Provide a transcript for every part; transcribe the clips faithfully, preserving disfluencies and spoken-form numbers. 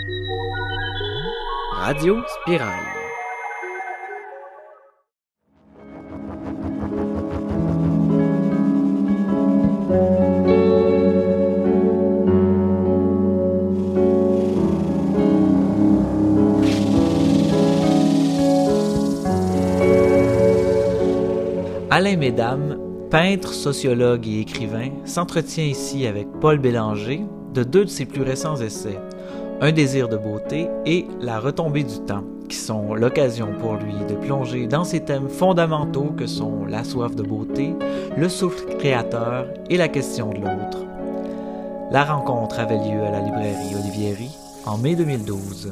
Radio Spirale. Alain Mesdames, peintre, sociologue et écrivain, s'entretient ici avec Paul Bélanger de deux de ses plus récents essais, Un désir de beauté et La retombée du temps, qui sont l'occasion pour lui de plonger dans ces thèmes fondamentaux que sont la soif de beauté, le souffle créateur et la question de l'autre. La rencontre avait lieu à la librairie Olivieri en mai deux mille douze.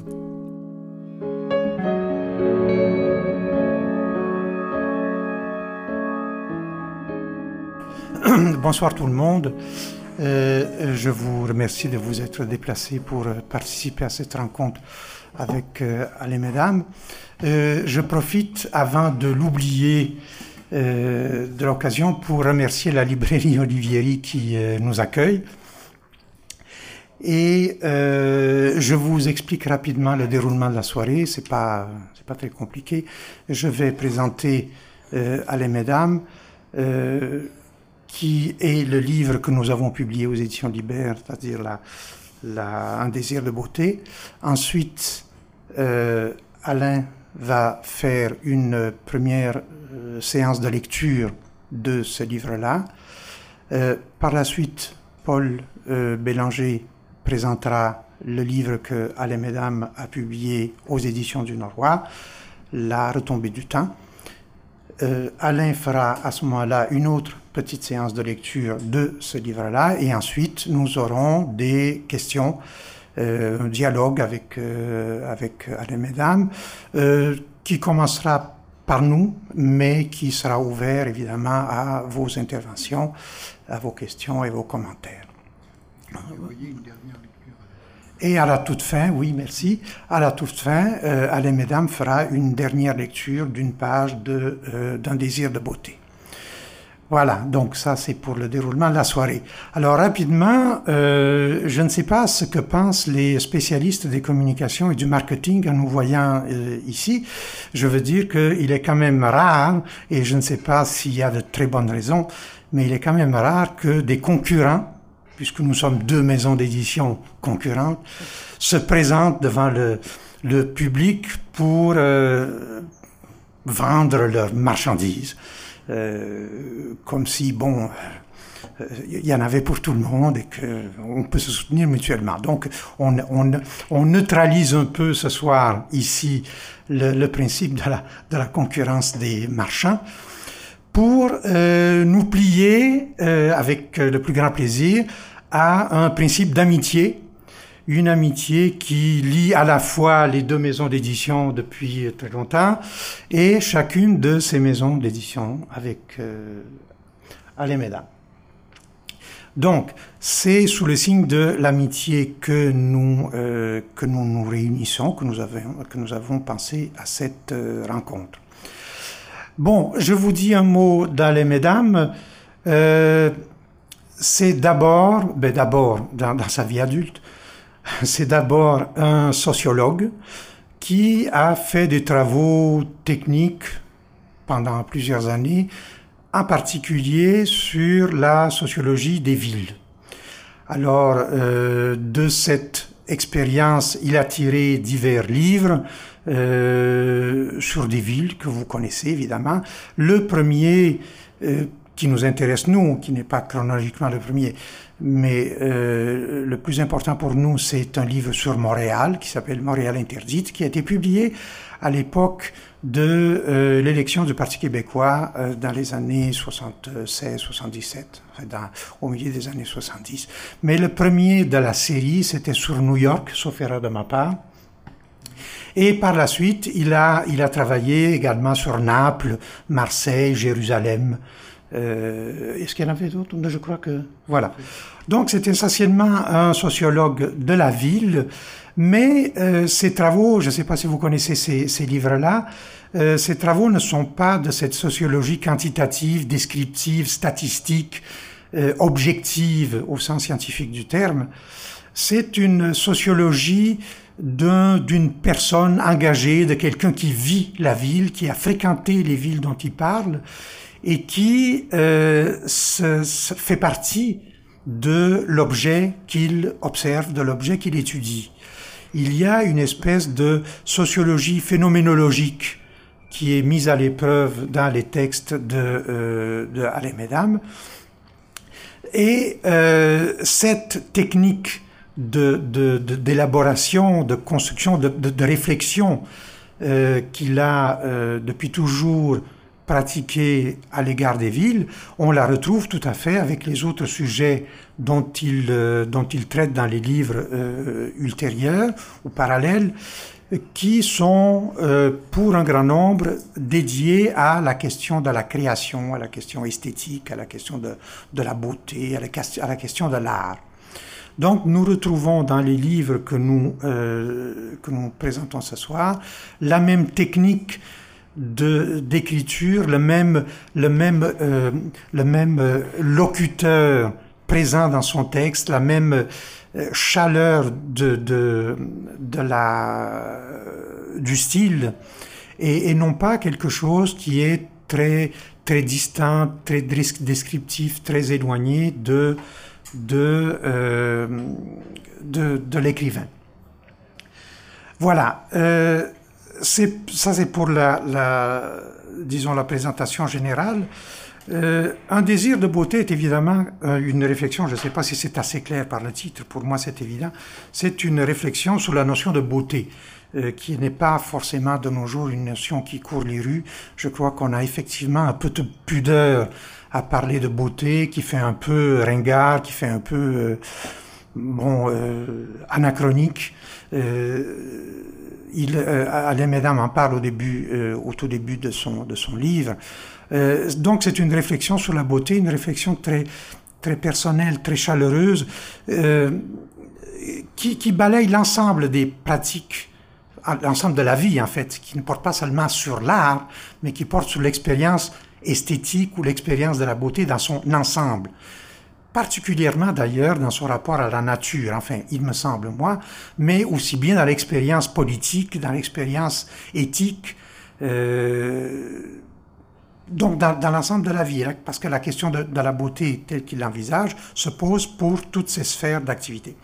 Bonsoir tout le monde. Euh, je vous remercie de vous être déplacés pour euh, participer à cette rencontre avec euh, Alain Mesdames. Euh, je profite, avant de l'oublier, euh, de l'occasion pour remercier la librairie Olivieri qui euh, nous accueille. Et euh, je vous explique rapidement le déroulement de la soirée. C'est pas, c'est pas très compliqué. Je vais présenter euh, Alain Mesdames. Euh, qui est le livre que nous avons publié aux éditions Libère, c'est-à-dire la, la, Un désir de beauté. Ensuite, euh, Alain va faire une première euh, séance de lecture de ce livre-là. Euh, par la suite, Paul euh, Bélanger présentera le livre que Alain Mesdames a publié aux éditions du Noroît, La retombée du temps. Euh, Alain fera à ce moment-là une autre petite séance de lecture de ce livre-là et ensuite nous aurons des questions, euh, un dialogue avec, euh, avec Alain Mesdames euh, qui commencera par nous mais qui sera ouvert évidemment à vos interventions, à vos questions et vos commentaires. Vous voyez une dernière lecture. Et à la toute fin, oui, merci, à la toute fin, euh, Alain Mesdames fera une dernière lecture d'une page de, euh, d'Un désir de beauté. Voilà, donc ça c'est pour le déroulement de la soirée. Alors rapidement, euh, je ne sais pas ce que pensent les spécialistes des communications et du marketing en nous voyant euh, ici. Je veux dire qu'il est quand même rare, et je ne sais pas s'il y a de très bonnes raisons, mais il est quand même rare que des concurrents, puisque nous sommes deux maisons d'édition concurrentes, se présentent devant le, le public pour euh, vendre leurs marchandises. Euh, comme si, bon, il euh, y en avait pour tout le monde et qu'on peut se soutenir mutuellement. Donc, on, on, on neutralise un peu ce soir, ici, le, le principe de la, de la concurrence des marchands pour euh, nous plier, euh, avec le plus grand plaisir, à un principe d'amitié, une amitié qui lie à la fois les deux maisons d'édition depuis très longtemps et chacune de ces maisons d'édition avec euh, Alain Mesdames. Donc, c'est sous le signe de l'amitié que nous euh, que nous nous réunissons, que nous avons que nous avons pensé à cette euh, rencontre. Bon, je vous dis un mot d'Alain Mesdames. Euh, c'est d'abord, ben d'abord dans, dans sa vie adulte. C'est d'abord un sociologue qui a fait des travaux techniques pendant plusieurs années, en particulier sur la sociologie des villes. Alors, euh, de cette expérience, il a tiré divers livres euh, sur des villes que vous connaissez évidemment. Le premier euh, qui nous intéresse, nous, qui n'est pas chronologiquement le premier, mais euh, le plus important pour nous, c'est un livre sur Montréal, qui s'appelle Montréal interdite, qui a été publié à l'époque de euh, l'élection du Parti québécois euh, dans les années soixante-seize soixante-dix-sept, enfin dans, au milieu des années soixante-dix. Mais le premier de la série, c'était sur New York, sauf erreur de ma part. Et par la suite, il a, il a travaillé également sur Naples, Marseille, Jérusalem. Euh, est-ce qu'il y en avait d'autres? Je crois que... Voilà. Donc, c'est essentiellement un sociologue de la ville, mais euh, ses travaux, je ne sais pas si vous connaissez ces, ces livres-là, euh, ces travaux ne sont pas de cette sociologie quantitative, descriptive, statistique, euh, objective au sens scientifique du terme. c'est une sociologie d'un, d'une personne engagée, de quelqu'un qui vit la ville, qui a fréquenté les villes dont il parle, et qui euh, se, se fait partie de l'objet qu'il observe, de l'objet qu'il étudie. Il y a une espèce de sociologie phénoménologique qui est mise à l'épreuve dans les textes de, euh, de Alain Mesdames. Et euh, cette technique de, de, de, d'élaboration, de construction, de, de, de réflexion euh, qu'il a euh, depuis toujours pratiquée à l'égard des villes, on la retrouve tout à fait avec les autres sujets dont il, euh, dont il traite dans les livres euh, ultérieurs ou parallèles, qui sont, euh, pour un grand nombre, dédiés à la question de la création, à la question esthétique, à la question de, de la beauté, à la, à la question de l'art. Donc, nous retrouvons dans les livres que nous, euh, que nous présentons ce soir la même technique de, d'écriture, le même, le même, euh, le même locuteur présent dans son texte, la même chaleur de, de, de la, du style, et, et non pas quelque chose qui est très, très distinct, très descriptif, très éloigné de, de, euh, de, de l'écrivain. Voilà. Euh, c'est, ça, c'est pour la, la, disons, la présentation générale. Euh, un désir de beauté est évidemment euh, une réflexion, je ne sais pas si c'est assez clair par le titre, pour moi c'est évident, c'est une réflexion sur la notion de beauté, euh, qui n'est pas forcément de nos jours une notion qui court les rues. Je crois qu'on a effectivement un peu de pudeur à parler de beauté, qui fait un peu ringard, qui fait un peu euh, bon euh, anachronique. Euh, il, euh, Alain Mesdames en parle au début, euh, au tout début de son de son livre. Euh, donc c'est une réflexion sur la beauté, une réflexion très très personnelle, très chaleureuse, euh, qui, qui balaye l'ensemble des pratiques, l'ensemble de la vie en fait, qui ne porte pas seulement sur l'art, mais qui porte sur l'expérience esthétique ou l'expérience de la beauté dans son ensemble. Particulièrement d'ailleurs dans son rapport à la nature, enfin, il me semble, moi, mais aussi bien dans l'expérience politique, dans l'expérience éthique, euh, donc dans, dans l'ensemble de la vie, hein, parce que la question de, de la beauté telle qu'il l'envisage se pose pour toutes ces sphères d'activité.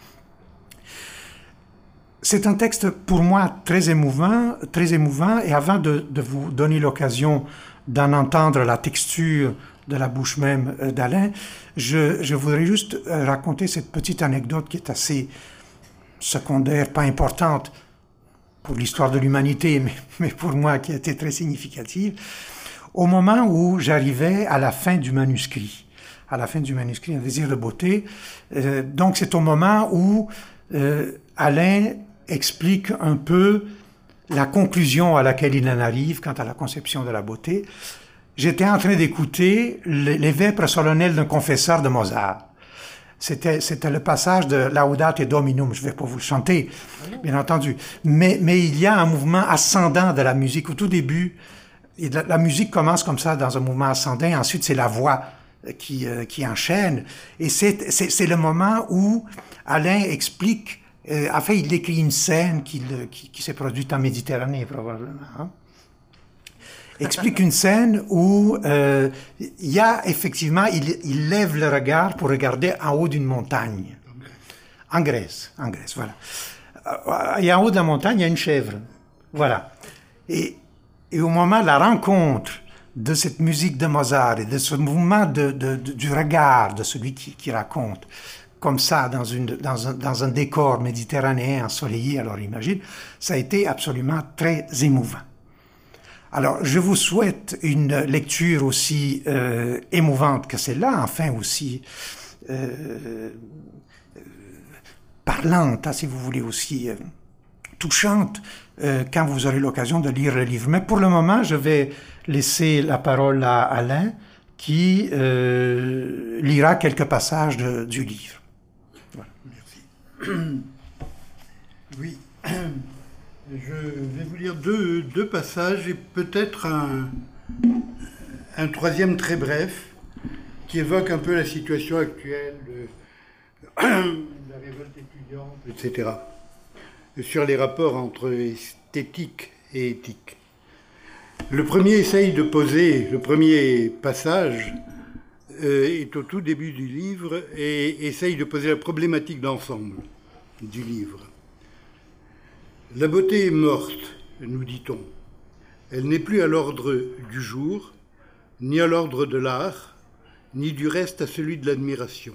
C'est un texte pour moi très émouvant, très émouvant, et avant de, de vous donner l'occasion d'en entendre la texture de la bouche même d'Alain, je, je voudrais juste raconter cette petite anecdote qui est assez secondaire, pas importante pour l'histoire de l'humanité, mais, mais pour moi qui a été très significative. Au moment où j'arrivais à la fin du manuscrit, à la fin du manuscrit, Un désir de beauté, euh, donc c'est au moment où euh, Alain explique un peu la conclusion à laquelle il en arrive quant à la conception de la beauté. J'étais en train d'écouter les, les vêpres solennelles d'un confesseur de Mozart. C'était, c'était le passage de Laudate Dominum. Je ne vais pas vous le chanter, bien entendu. Mais, mais il y a un mouvement ascendant de la musique. Au tout début, et la, la musique commence comme ça, dans un mouvement ascendant. Ensuite, c'est la voix qui, euh, qui enchaîne. Et c'est, c'est, c'est le moment où Alain explique, euh, enfin, il décrit une scène qui, qui, qui s'est produite en Méditerranée, probablement, hein. Explique une scène où euh, il y a effectivement, il, il lève le regard pour regarder en haut d'une montagne. En Grèce, en Grèce, voilà. Et en haut de la montagne, il y a une chèvre. Voilà. Et, et au moment de la rencontre de cette musique de Mozart et de ce mouvement de, de, de, du regard de celui qui, qui raconte, comme ça, dans, une, dans, un, dans un décor méditerranéen ensoleillé, alors imagine, ça a été absolument très émouvant. Alors, je vous souhaite une lecture aussi euh, émouvante que celle-là, enfin aussi euh, parlante, hein, si vous voulez, aussi euh, touchante, euh, quand vous aurez l'occasion de lire le livre. Mais pour le moment, je vais laisser la parole à Alain, qui euh, lira quelques passages de, du livre. Voilà. Merci. Oui. Je vais vous lire deux, deux passages et peut-être un, un troisième très bref qui évoque un peu la situation actuelle de, de la révolte étudiante. et cetera, sur les rapports entre esthétique et éthique. Le premier essaye de poser, le premier passage euh, est au tout début du livre et essaye de poser la problématique d'ensemble du livre. La beauté est morte, nous dit-on. Elle n'est plus à l'ordre du jour, ni à l'ordre de l'art, ni du reste à celui de l'admiration.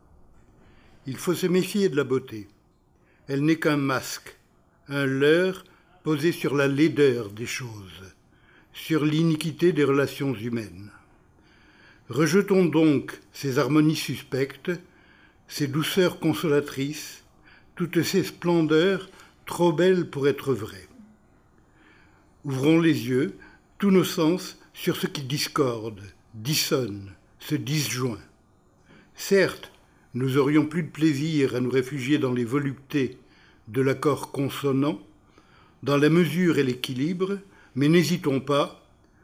Il faut se méfier de la beauté. Elle n'est qu'un masque, un leurre posé sur la laideur des choses, sur l'iniquité des relations humaines. Rejetons donc ces harmonies suspectes, ces douceurs consolatrices, toutes ces splendeurs trop belles pour être vraies. Ouvrons les yeux, tous nos sens, sur ce qui discorde, dissonne, se disjoint. Certes, nous aurions plus de plaisir à nous réfugier dans les voluptés de l'accord consonant, dans la mesure et l'équilibre, mais n'hésitons pas,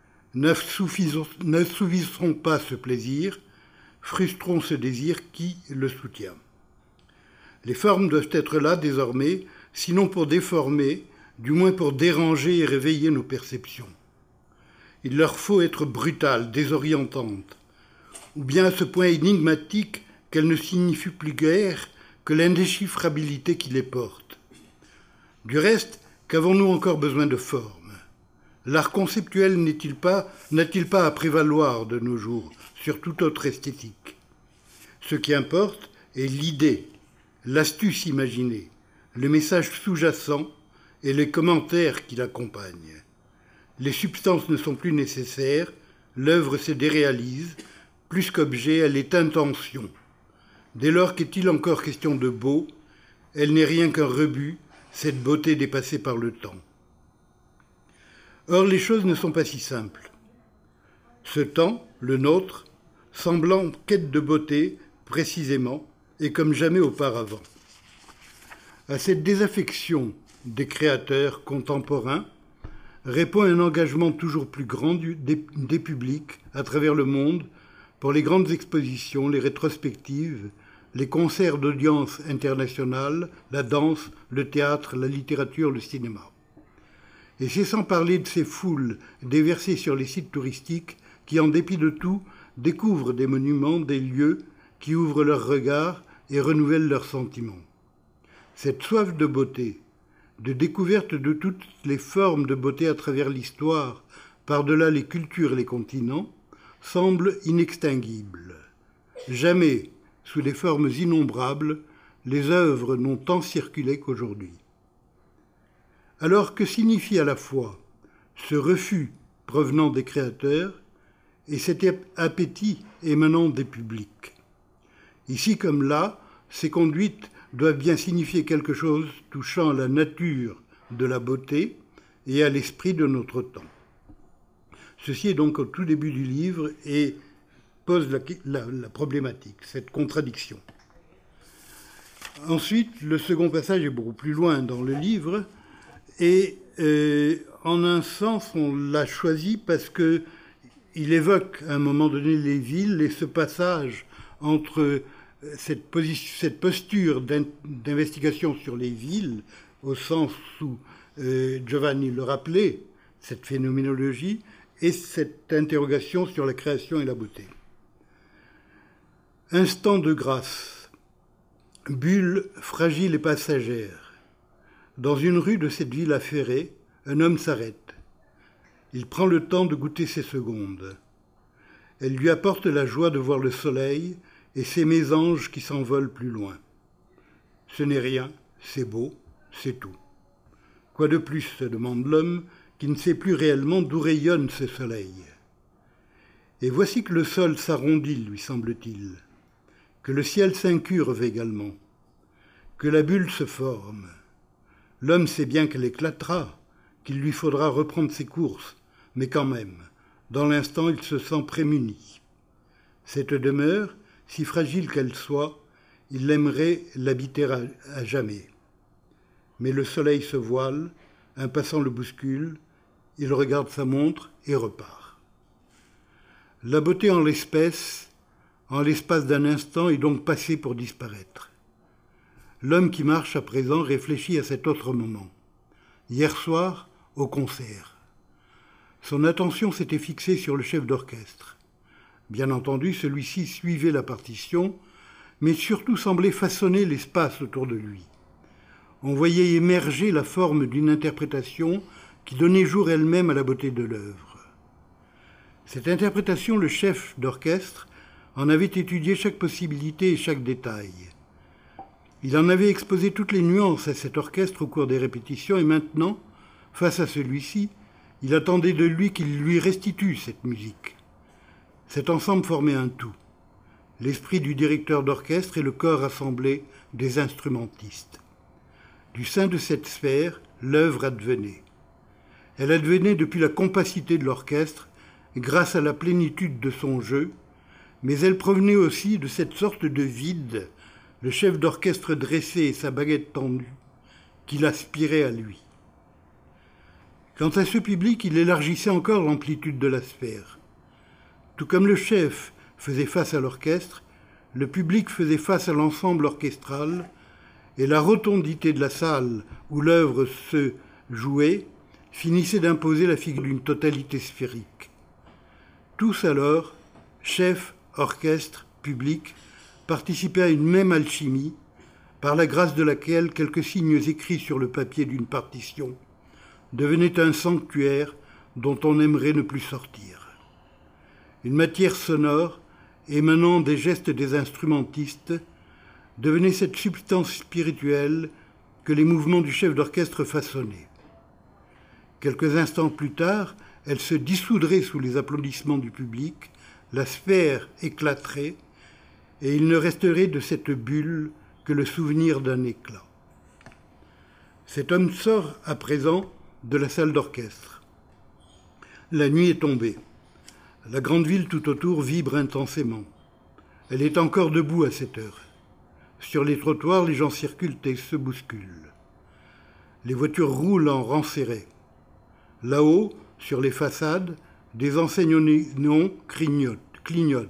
n'assouvissons pas ce plaisir, frustrons ce désir qui le soutient. Les formes doivent être là désormais, sinon pour déformer, du moins pour déranger et réveiller nos perceptions. Il leur faut être brutales, désorientantes, ou bien à ce point énigmatiques qu'elles ne signifient plus guère que l'indéchiffrabilité qui les porte. Du reste, qu'avons-nous encore besoin de formes? L'art conceptuel n'est-il pas, n'a-t-il pas à prévaloir de nos jours sur toute autre esthétique? Ce qui importe est l'idée, l'astuce imaginée, le message sous-jacent et les commentaires qui l'accompagnent. Les substances ne sont plus nécessaires, l'œuvre se déréalise, plus qu'objet, elle est intention. Dès lors qu'est-il encore question de beau, elle n'est rien qu'un rebut, cette beauté dépassée par le temps. Or, les choses ne sont pas si simples. Ce temps, le nôtre, semblant quête de beauté, précisément, et comme jamais auparavant. À cette désaffection des créateurs contemporains répond un engagement toujours plus grand du, des, des publics à travers le monde pour les grandes expositions, les rétrospectives, les concerts d'audience internationale, la danse, le théâtre, la littérature, le cinéma. Et c'est sans parler de ces foules déversées sur les sites touristiques qui, en dépit de tout, découvrent des monuments, des lieux qui ouvrent leurs regards et renouvellent leurs sentiments. Cette soif de beauté, de découverte de toutes les formes de beauté à travers l'histoire, par-delà les cultures et les continents, semble inextinguible. Jamais, sous des formes innombrables, les œuvres n'ont tant circulé qu'aujourd'hui. Alors que signifie à la fois ce refus provenant des créateurs et cet appétit émanant des publics? Ici comme là, ces conduites doivent bien signifier quelque chose touchant à la nature de la beauté et à l'esprit de notre temps. Ceci est donc au tout début du livre et pose la, la, la problématique, cette contradiction. Ensuite, le second passage est beaucoup plus loin dans le livre et euh, en un sens, on l'a choisi parce que il évoque à un moment donné les villes et ce passage entre cette, position, cette posture d'investigation sur les villes, au sens où euh, Giovanni le rappelait, cette phénoménologie, et cette interrogation sur la création et la beauté. Instant de grâce, bulle fragile et passagère. Dans une rue de cette ville affairée, un homme s'arrête. Il prend le temps de goûter ses secondes. Elle lui apporte la joie de voir le soleil et ces mésanges qui s'envolent plus loin. Ce n'est rien, c'est beau, c'est tout. Quoi de plus, se demande l'homme, qui ne sait plus réellement d'où rayonne ce soleil. Et voici que le sol s'arrondit, lui semble-t-il, que le ciel s'incurve également, que la bulle se forme. L'homme sait bien qu'elle éclatera, qu'il lui faudra reprendre ses courses, mais quand même, dans l'instant, il se sent prémuni. Cette demeure, si fragile qu'elle soit, il aimerait l'habiter à, à jamais. Mais le soleil se voile, un passant le bouscule, il regarde sa montre et repart. La beauté en l'espèce, en l'espace d'un instant, est donc passée pour disparaître. l'homme qui marche à présent réfléchit à cet autre moment. Hier soir, au concert. Son attention s'était fixée sur le chef d'orchestre. Bien entendu, celui-ci suivait la partition, mais surtout semblait façonner l'espace autour de lui. On voyait émerger la forme d'une interprétation qui donnait jour elle-même à la beauté de l'œuvre. Cette interprétation, le chef d'orchestre en avait étudié chaque possibilité et chaque détail. Il en avait exposé toutes les nuances à cet orchestre au cours des répétitions et maintenant, face à celui-ci, il attendait de lui qu'il lui restitue cette musique. Cet ensemble formait un tout. L'esprit du directeur d'orchestre et le corps assemblé des instrumentistes. Du sein de cette sphère, l'œuvre advenait. Elle advenait depuis la compacité de l'orchestre, grâce à la plénitude de son jeu, mais elle provenait aussi de cette sorte de vide, le chef d'orchestre dressé et sa baguette tendue, qu'il aspirait à lui. Quant à ce public, il élargissait encore l'amplitude de la sphère. Tout comme le chef faisait face à l'orchestre, le public faisait face à l'ensemble orchestral, et la rotondité de la salle où l'œuvre se jouait finissait d'imposer la figure d'une totalité sphérique. Tous alors, chef, orchestre, public, participaient à une même alchimie, par la grâce de laquelle quelques signes écrits sur le papier d'une partition devenaient un sanctuaire dont on aimerait ne plus sortir. Une matière sonore, émanant des gestes des instrumentistes, devenait cette substance spirituelle que les mouvements du chef d'orchestre façonnaient. Quelques instants plus tard, elle se dissoudrait sous les applaudissements du public, la sphère éclaterait, et il ne resterait de cette bulle que le souvenir d'un éclat. Cet homme sort à présent de la salle d'orchestre. La nuit est tombée. La grande ville tout autour vibre intensément. Elle est encore debout à cette heure. Sur les trottoirs, les gens circulent et se bousculent. Les voitures roulent en rang serré. Là-haut, sur les façades, des enseignes néons clignotent.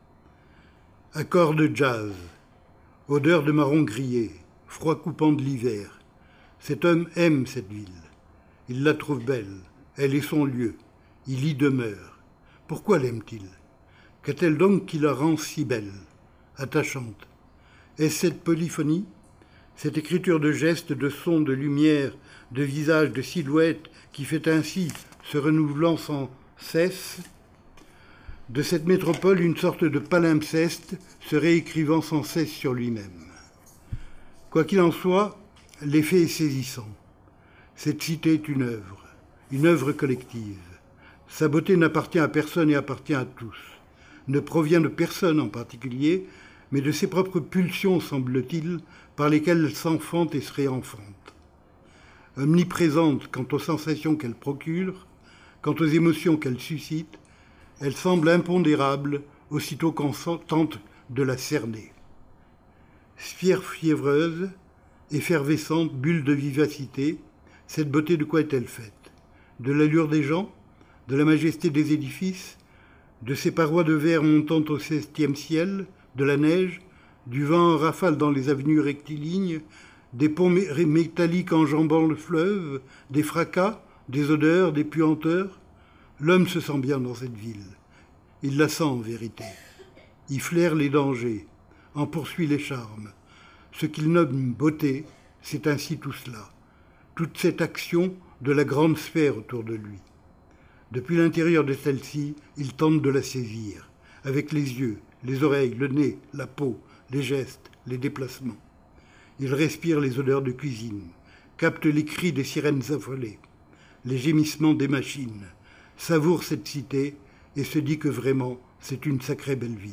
Accords de jazz, odeur de marron grillé, froid coupant de l'hiver. Cet homme aime cette ville. Il la trouve belle. Elle est son lieu. Il y demeure. Pourquoi l'aime-t-il? Qu'a-t-elle donc qui la rend si belle, attachante? Est-ce cette polyphonie, cette écriture de gestes, de sons, de lumière, de visages, de silhouettes qui fait ainsi, se renouvelant sans cesse, de cette métropole une sorte de palimpseste se réécrivant sans cesse sur lui-même. Quoi qu'il en soit, l'effet est saisissant. Cette cité est une œuvre, une œuvre collective. Sa beauté n'appartient à personne et appartient à tous, ne provient de personne en particulier, mais de ses propres pulsions, semble-t-il, par lesquelles elle s'enfante et se réenfante. Omniprésente quant aux sensations qu'elle procure, quant aux émotions qu'elle suscite, elle semble impondérable aussitôt qu'on tente de la cerner. Sphère fiévreuse, effervescente, bulle de vivacité, cette beauté de quoi est-elle faite? De l'allure des gens? De la majesté des édifices? De ces parois de verre montant au septième ciel? De la neige? Du vent en rafale dans les avenues rectilignes? Des ponts métalliques enjambant le fleuve? Des fracas? Des odeurs? Des puanteurs? L'homme se sent bien dans cette ville. Il la sent en vérité. Il flaire les dangers, en poursuit les charmes. Ce qu'il nomme beauté, c'est ainsi tout cela. Toute cette action de la grande sphère autour de lui. Depuis l'intérieur de celle-ci, il tente de la saisir, avec les yeux, les oreilles, le nez, la peau, les gestes, les déplacements. Il respire les odeurs de cuisine, capte les cris des sirènes affolées, les gémissements des machines, savoure cette cité et se dit que vraiment, c'est une sacrée belle ville.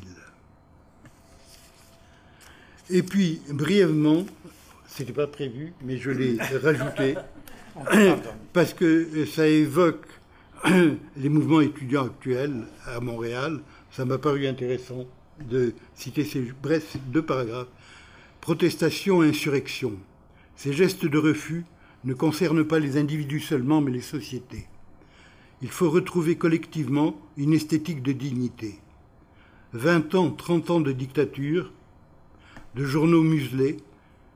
Et puis, brièvement, c'était pas prévu, mais je l'ai rajouté, parce que ça évoque les mouvements étudiants actuels à Montréal. Ça m'a paru intéressant de citer ces brefs deux paragraphes. Protestation et insurrection. Ces gestes de refus ne concernent pas les individus seulement, mais les sociétés. Il faut retrouver collectivement une esthétique de dignité. Vingt ans, trente ans de dictature, de journaux muselés,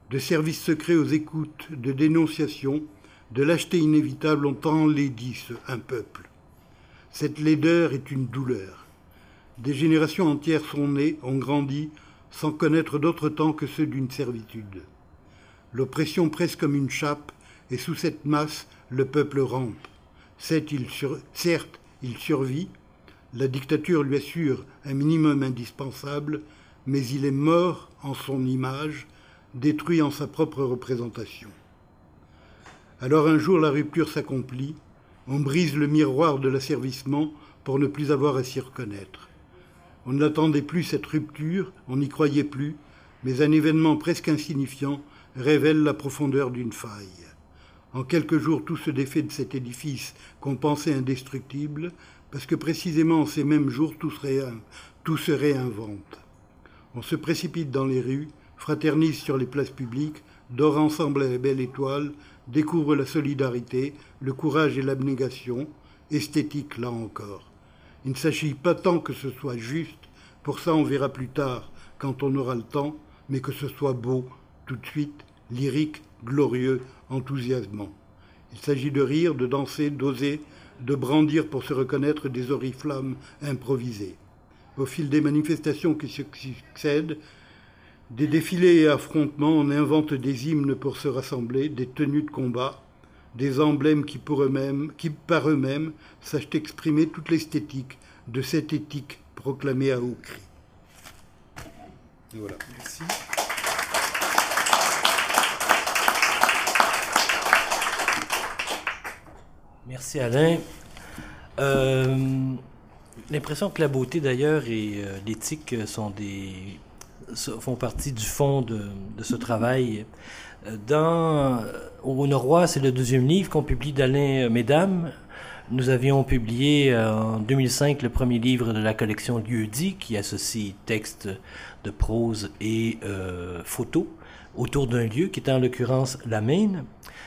de services secrets aux écoutes, de dénonciations, de lâcheté inévitable ont enlaidi ce, un peuple. Cette laideur est une douleur. Des générations entières sont nées, ont grandi, sans connaître d'autre temps que ceux d'une servitude. L'oppression presse comme une chape, et sous cette masse, le peuple rampe. Certes, il, sur... Certes, il survit, la dictature lui assure un minimum indispensable, mais il est mort en son image, détruit en sa propre représentation. Alors un jour la rupture s'accomplit, on brise le miroir de l'asservissement pour ne plus avoir à s'y reconnaître. On n'attendait plus cette rupture, on n'y croyait plus, mais un événement presque insignifiant révèle la profondeur d'une faille. En quelques jours, tout se défait de cet édifice qu'on pensait indestructible, parce que précisément en ces mêmes jours, tout se, ré... tout se réinvente. On se précipite dans les rues, fraternise sur les places publiques, dort ensemble à la belle étoile, découvre la solidarité, le courage et l'abnégation, esthétique là encore. Il ne s'agit pas tant que ce soit juste, pour ça on verra plus tard, quand on aura le temps, mais que ce soit beau, tout de suite, lyrique, glorieux, enthousiasmant. Il s'agit de rire, de danser, d'oser, de brandir pour se reconnaître des oriflammes improvisées. Au fil des manifestations qui se succèdent, des défilés et affrontements, on invente des hymnes pour se rassembler, des tenues de combat, des emblèmes qui, pour eux-mêmes, qui par eux-mêmes, sachent exprimer toute l'esthétique de cette éthique proclamée à haut cri. Et voilà. Merci. Merci Alain. Euh, l'impression que la beauté d'ailleurs et euh, l'éthique sont des font partie du fond de, de ce travail. Dans Au Noroît, c'est le deuxième livre qu'on publie d'Alain Mesdames. Nous avions publié en deux mille cinq le premier livre de la collection Lieu-dit, qui associe textes de prose et euh, photos autour d'un lieu, qui est en l'occurrence la Maine.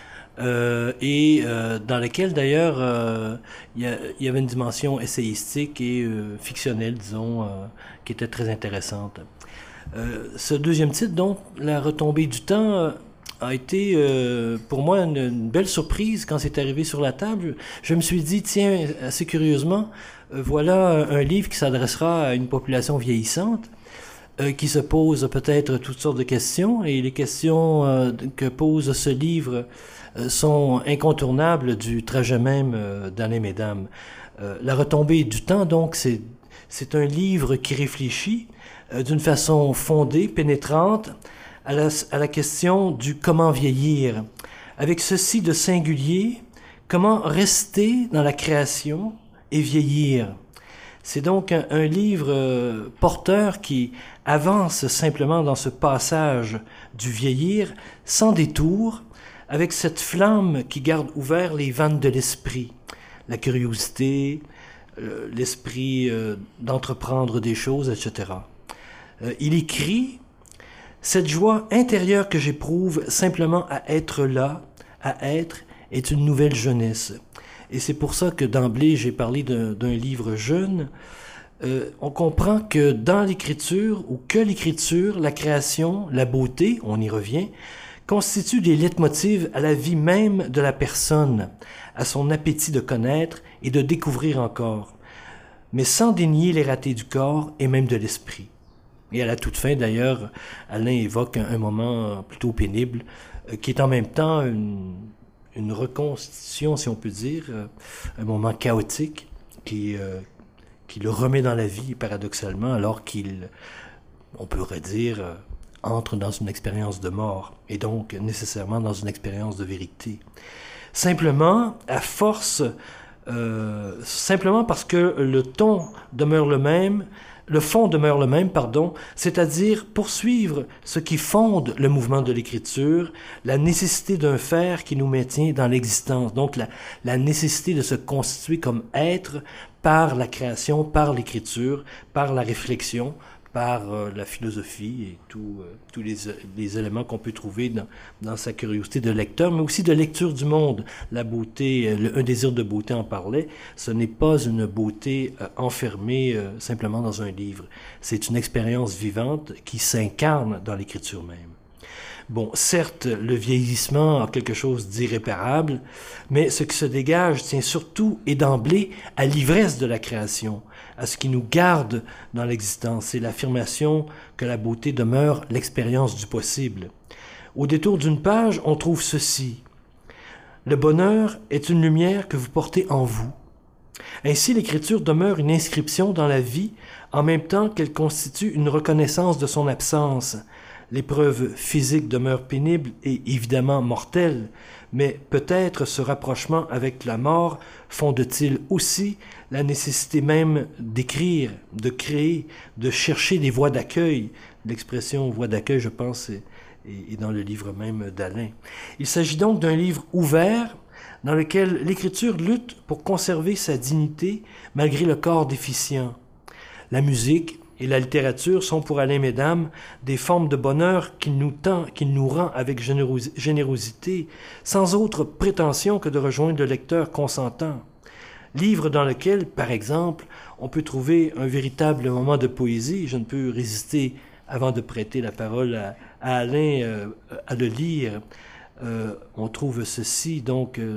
Euh, et euh, dans lequel d'ailleurs euh, il y, y avait une dimension essayistique et euh, fictionnelle, disons, euh, qui était très intéressante. Euh, ce deuxième titre, donc, La retombée du temps, euh, a été euh, pour moi une, une belle surprise quand c'est arrivé sur la table. Je me suis dit, tiens, assez curieusement, euh, voilà un livre qui s'adressera à une population vieillissante, euh, qui se pose peut-être toutes sortes de questions, et les questions euh, que pose ce livre euh, sont incontournables du trajet même euh, d'Alain Mesdames. Euh, La retombée du temps, donc, c'est, c'est un livre qui réfléchit d'une façon fondée, pénétrante, à la, à la question du comment vieillir. Avec ceci de singulier, comment rester dans la création et vieillir. C'est donc un, un livre euh, porteur qui avance simplement dans ce passage du vieillir, sans détour, avec cette flamme qui garde ouvert les vannes de l'esprit, la curiosité, euh, l'esprit euh, d'entreprendre des choses, et cetera. Euh, il écrit « Cette joie intérieure que j'éprouve simplement à être là, à être, est une nouvelle jeunesse. » Et c'est pour ça que d'emblée, j'ai parlé d'un, d'un livre jeune. Euh, on comprend que dans l'écriture, ou que l'écriture, la création, la beauté, on y revient, constituent des leitmotivs à la vie même de la personne, à son appétit de connaître et de découvrir encore, mais sans dénier les ratés du corps et même de l'esprit. Et à la toute fin, d'ailleurs, Alain évoque un, un moment plutôt pénible, euh, qui est en même temps une, une reconstitution, si on peut dire, euh, un moment chaotique qui, euh, qui le remet dans la vie, paradoxalement, alors qu'il, on pourrait dire, euh, entre dans une expérience de mort, et donc nécessairement dans une expérience de vérité. Simplement, à force, euh, simplement parce que le ton demeure le même, le fond demeure le même, pardon, c'est-à-dire poursuivre ce qui fonde le mouvement de l'écriture, la nécessité d'un faire qui nous maintient dans l'existence, donc la, la nécessité de se constituer comme être par la création, par l'écriture, par la réflexion, par euh, la philosophie et tout, euh, tous les, les éléments qu'on peut trouver dans, dans sa curiosité de lecteur, mais aussi de lecture du monde. La beauté, le, un désir de beauté en parlait, ce n'est pas une beauté euh, enfermée euh, simplement dans un livre. C'est une expérience vivante qui s'incarne dans l'écriture même. Bon, certes, le vieillissement a quelque chose d'irréparable, mais ce qui se dégage tient surtout et d'emblée à l'ivresse de la création, à ce qui nous garde dans l'existence. C'est l'affirmation que la beauté demeure l'expérience du possible. Au détour d'une page, on trouve ceci. Le bonheur est une lumière que vous portez en vous. Ainsi, l'écriture demeure une inscription dans la vie, en même temps qu'elle constitue une reconnaissance de son absence. L'épreuve physique demeure pénible et évidemment mortelle, mais peut-être ce rapprochement avec la mort fonde-t-il aussi la nécessité même d'écrire, de créer, de chercher des voies d'accueil. L'expression voie d'accueil, je pense, est, est dans le livre même d'Alain. Il s'agit donc d'un livre ouvert dans lequel l'écriture lutte pour conserver sa dignité malgré le corps déficient. La musique et la littérature sont pour Alain Mesdames des formes de bonheur qu'il nous tend, qu'il nous rend avec généros- générosité, sans autre prétention que de rejoindre le lecteur consentant. Livre dans lequel, par exemple, on peut trouver un véritable moment de poésie. Je ne peux résister, avant de prêter la parole à, à Alain, euh, à le lire. Euh, on trouve ceci, donc, euh,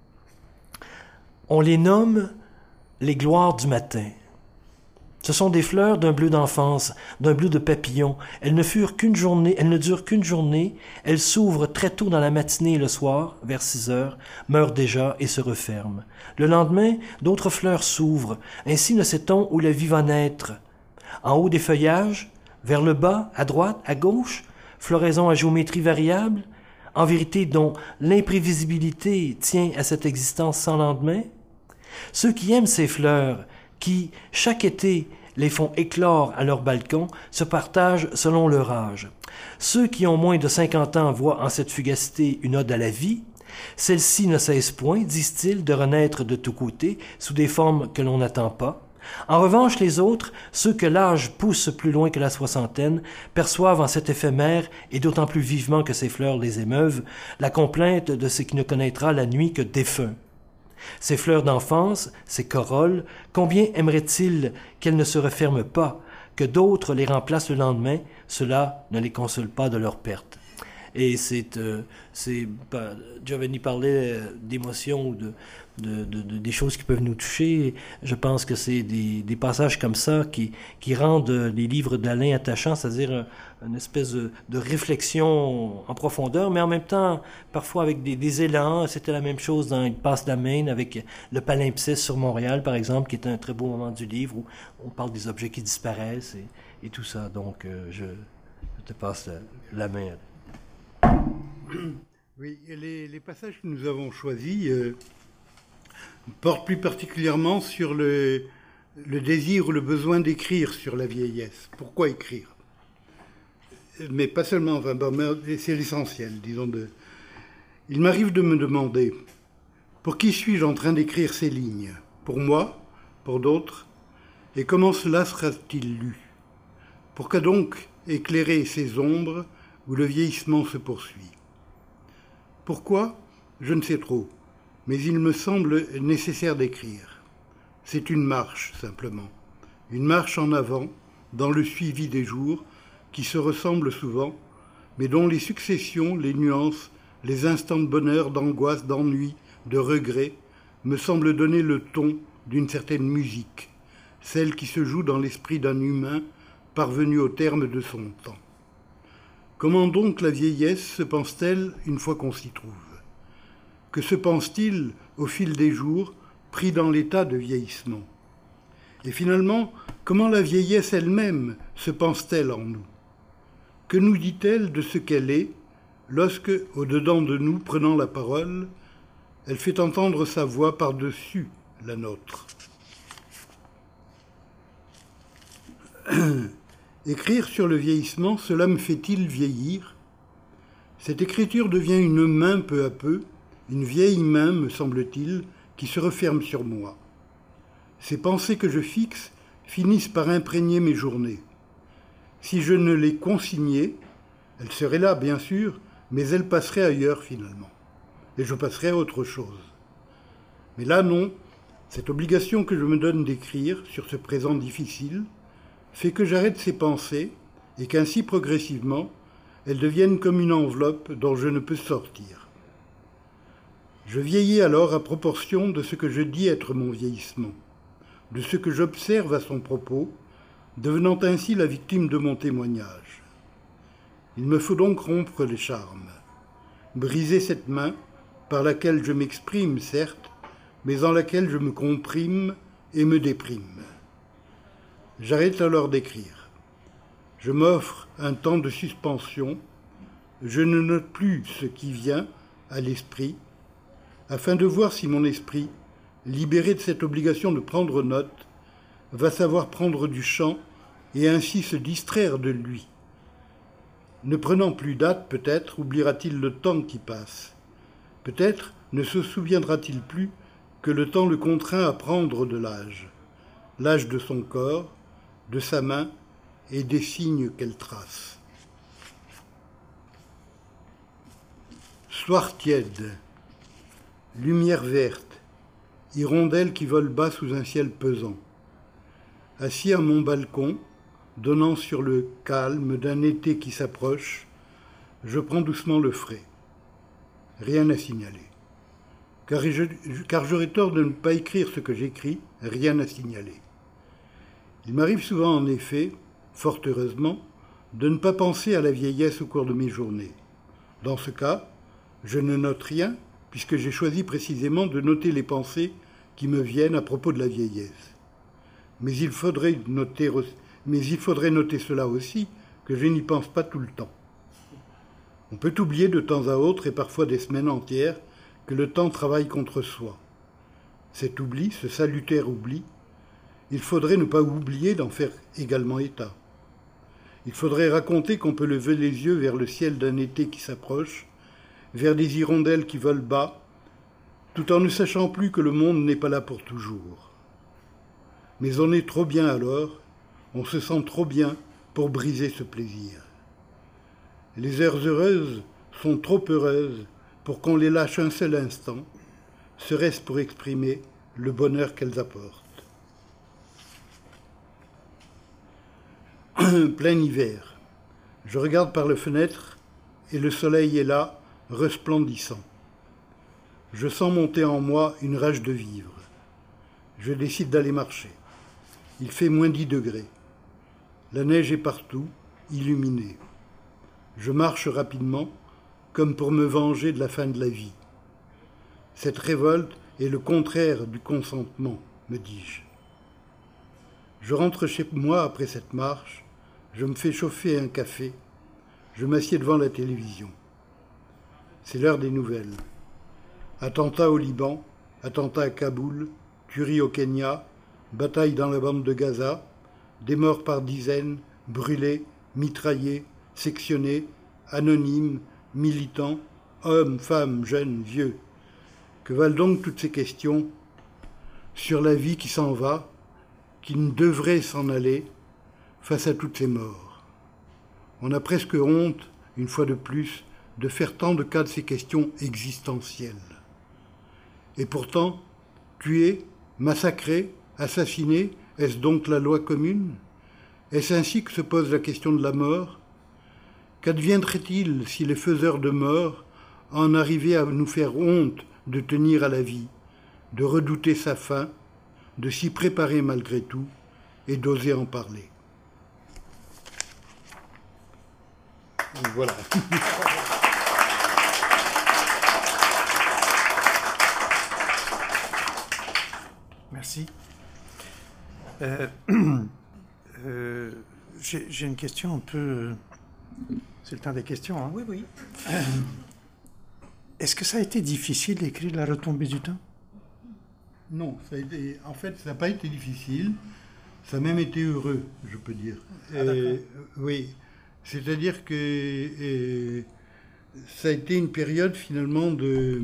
on les nomme les gloires du matin. Ce sont des fleurs d'un bleu d'enfance, d'un bleu de papillon. Elles ne furent qu'une journée, elles ne durent qu'une journée. Elles s'ouvrent très tôt dans la matinée et le soir, vers six heures, meurent déjà et se referment. Le lendemain, d'autres fleurs s'ouvrent. Ainsi ne sait-on où la vie va naître. En haut des feuillages, vers le bas, à droite, à gauche, floraison à géométrie variable, en vérité dont l'imprévisibilité tient à cette existence sans lendemain. Ceux qui aiment ces fleurs, qui, chaque été, les font éclore à leur balcon, se partagent selon leur âge. Ceux qui ont moins de cinquante ans voient en cette fugacité une ode à la vie. Celle-ci ne cesse point, disent-ils, de renaître de tous côtés, sous des formes que l'on n'attend pas. En revanche, les autres, ceux que l'âge pousse plus loin que la soixantaine, perçoivent en cet éphémère, et d'autant plus vivement que ces fleurs les émeuvent, la complainte de ce qui ne connaîtra la nuit que défunt. Ces fleurs d'enfance, ces corolles, combien aimeraient-ils qu'elles ne se referment pas, que d'autres les remplacent le lendemain, cela ne les console pas de leur perte. Et c'est, euh, c'est Giovanni parlait d'émotions ou de, de, de, de, des choses qui peuvent nous toucher. Je pense que c'est des, des passages comme ça qui, qui rendent les livres d'Alain attachants, c'est-à-dire une espèce de, de réflexion en profondeur, mais en même temps, parfois avec des, des élans. C'était la même chose dans Il passe la Main avec le palimpseste sur Montréal, par exemple, qui est un très beau moment du livre où on parle des objets qui disparaissent et, et tout ça. Donc, euh, je, je te passe la, la main. Oui, les, les passages que nous avons choisis euh, portent plus particulièrement sur le, le désir ou le besoin d'écrire sur la vieillesse. Pourquoi écrire ? Mais pas seulement, enfin, bon, c'est l'essentiel, disons. De... Il m'arrive de me demander, pour qui suis-je en train d'écrire ces lignes ? Pour moi ? Pour d'autres ? Et comment cela sera-t-il lu ? Pourquoi donc éclairer ces ombres où le vieillissement se poursuit ? Pourquoi ? Je ne sais trop, mais il me semble nécessaire d'écrire. C'est une marche, simplement. Une marche en avant, dans le suivi des jours, qui se ressemblent souvent, mais dont les successions, les nuances, les instants de bonheur, d'angoisse, d'ennui, de regret, me semblent donner le ton d'une certaine musique, celle qui se joue dans l'esprit d'un humain parvenu au terme de son temps. Comment donc la vieillesse se pense-t-elle une fois qu'on s'y trouve ? Que se pense-t-il au fil des jours, pris dans l'état de vieillissement ? Et finalement, comment la vieillesse elle-même se pense-t-elle en nous ? Que nous dit-elle de ce qu'elle est, lorsque, au-dedans de nous, prenant la parole, elle fait entendre sa voix par-dessus la nôtre ? Écrire sur le vieillissement, cela me fait-il vieillir ? Cette écriture devient une main peu à peu, une vieille main, me semble-t-il, qui se referme sur moi. Ces pensées que je fixe finissent par imprégner mes journées. Si je ne les consignais, elles seraient là, bien sûr, mais elles passeraient ailleurs finalement. Et je passerais à autre chose. Mais là, non, cette obligation que je me donne d'écrire sur ce présent difficile fait que j'arrête ces pensées et qu'ainsi progressivement, elles deviennent comme une enveloppe dont je ne peux sortir. Je vieillis alors à proportion de ce que je dis être mon vieillissement, de ce que j'observe à son propos, devenant ainsi la victime de mon témoignage. Il me faut donc rompre les charmes, briser cette main par laquelle je m'exprime, certes, mais en laquelle je me comprime et me déprime. J'arrête alors d'écrire. Je m'offre un temps de suspension, je ne note plus ce qui vient à l'esprit, afin de voir si mon esprit, libéré de cette obligation de prendre note, va savoir prendre du champ et ainsi se distraire de lui. Ne prenant plus date, peut-être, oubliera-t-il le temps qui passe. Peut-être ne se souviendra-t-il plus que le temps le contraint à prendre de l'âge, l'âge de son corps, de sa main et des signes qu'elle trace. Soir tiède, lumière verte, hirondelles qui volent bas sous un ciel pesant. Assis à mon balcon, donnant sur le calme d'un été qui s'approche, je prends doucement le frais. Rien à signaler. Car, je, car j'aurais tort de ne pas écrire ce que j'écris, rien à signaler. Il m'arrive souvent, en effet, fort heureusement, de ne pas penser à la vieillesse au cours de mes journées. Dans ce cas, je ne note rien, puisque j'ai choisi précisément de noter les pensées qui me viennent à propos de la vieillesse. Mais il faudrait noter, mais il faudrait noter cela aussi, que je n'y pense pas tout le temps. On peut oublier de temps à autre, et parfois des semaines entières, que le temps travaille contre soi. Cet oubli, ce salutaire oubli, il faudrait ne pas oublier d'en faire également état. Il faudrait raconter qu'on peut lever les yeux vers le ciel d'un été qui s'approche, vers des hirondelles qui volent bas, tout en ne sachant plus que le monde n'est pas là pour toujours. Mais on est trop bien alors, on se sent trop bien pour briser ce plaisir. Les heures heureuses sont trop heureuses pour qu'on les lâche un seul instant, serait-ce pour exprimer le bonheur qu'elles apportent. Plein hiver, je regarde par la fenêtre et le soleil est là, resplendissant. Je sens monter en moi une rage de vivre. Je décide d'aller marcher. Il fait moins dix degrés. La neige est partout, illuminée. Je marche rapidement, comme pour me venger de la fin de la vie. Cette révolte est le contraire du consentement, me dis-je. Je rentre chez moi après cette marche, je me fais chauffer un café, je m'assieds devant la télévision. C'est l'heure des nouvelles. Attentat au Liban, attentat à Kaboul, tuerie au Kenya, bataille dans la bande de Gaza, des morts par dizaines, brûlés, mitraillés, sectionnés, anonymes, militants, hommes, femmes, jeunes, vieux. Que valent donc toutes ces questions sur la vie qui s'en va, qui ne devrait s'en aller, face à toutes ces morts? On a presque honte, une fois de plus, de faire tant de cas de ces questions existentielles. Et pourtant, tuer, massacrer, assassiner, est-ce donc la loi commune? Est-ce ainsi que se pose la question de la mort? Qu'adviendrait-il si les faiseurs de mort en arrivaient à nous faire honte de tenir à la vie, de redouter sa fin, de s'y préparer malgré tout et d'oser en parler? Voilà. Merci. Euh, euh, j'ai, j'ai une question un peu... C'est le temps des questions, hein? Oui, oui. Euh, est-ce que ça a été difficile d'écrire La retombée du temps? Non, ça a été, en fait, ça n'a pas été difficile. Ça a même été heureux, je peux dire. Ah, euh, oui, c'est-à-dire que euh, ça a été une période finalement de,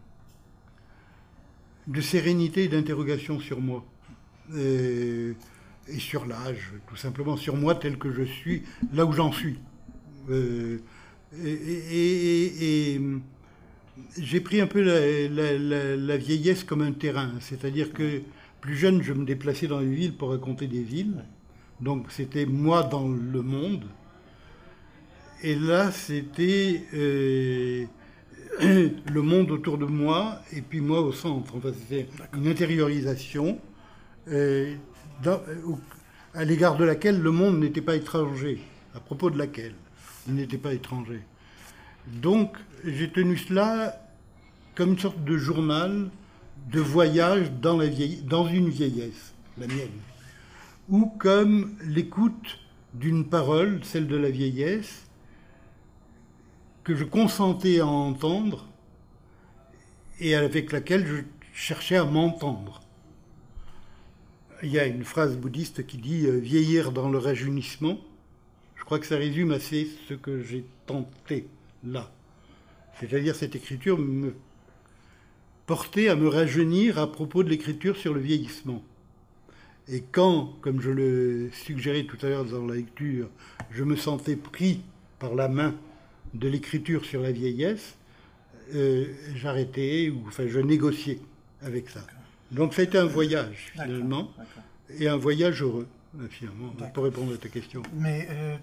de sérénité et d'interrogation sur moi. Euh, et sur l'âge, tout simplement, sur moi tel que je suis, là où j'en suis. Euh, et, et, et, et j'ai pris un peu la, la, la, la vieillesse comme un terrain, c'est-à-dire que plus jeune, je me déplaçais dans les villes pour raconter des villes, donc c'était moi dans le monde, et là, c'était euh, le monde autour de moi, et puis moi au centre. Enfin, c'était une intériorisation euh, dans, à l'égard de laquelle le monde n'était pas étranger, à propos de laquelle il n'était pas étranger. Donc, j'ai tenu cela comme une sorte de journal de voyage dans, la vieille, dans une vieillesse, la mienne, ou comme l'écoute d'une parole, celle de la vieillesse, que je consentais à entendre et avec laquelle je cherchais à m'entendre. Il y a une phrase bouddhiste qui dit euh, « vieillir dans le rajeunissement ». Je crois que ça résume assez ce que j'ai tenté là. C'est-à-dire cette écriture me portait à me rajeunir à propos de l'écriture sur le vieillissement. Et quand, comme je le suggérais tout à l'heure dans la lecture, je me sentais pris par la main de l'écriture sur la vieillesse, euh, j'arrêtais, ou enfin je négociais avec ça. Donc ça a été un voyage finalement, d'accord, d'accord. Et un voyage heureux, finalement, d'accord. Pour répondre à ta question. Mais euh,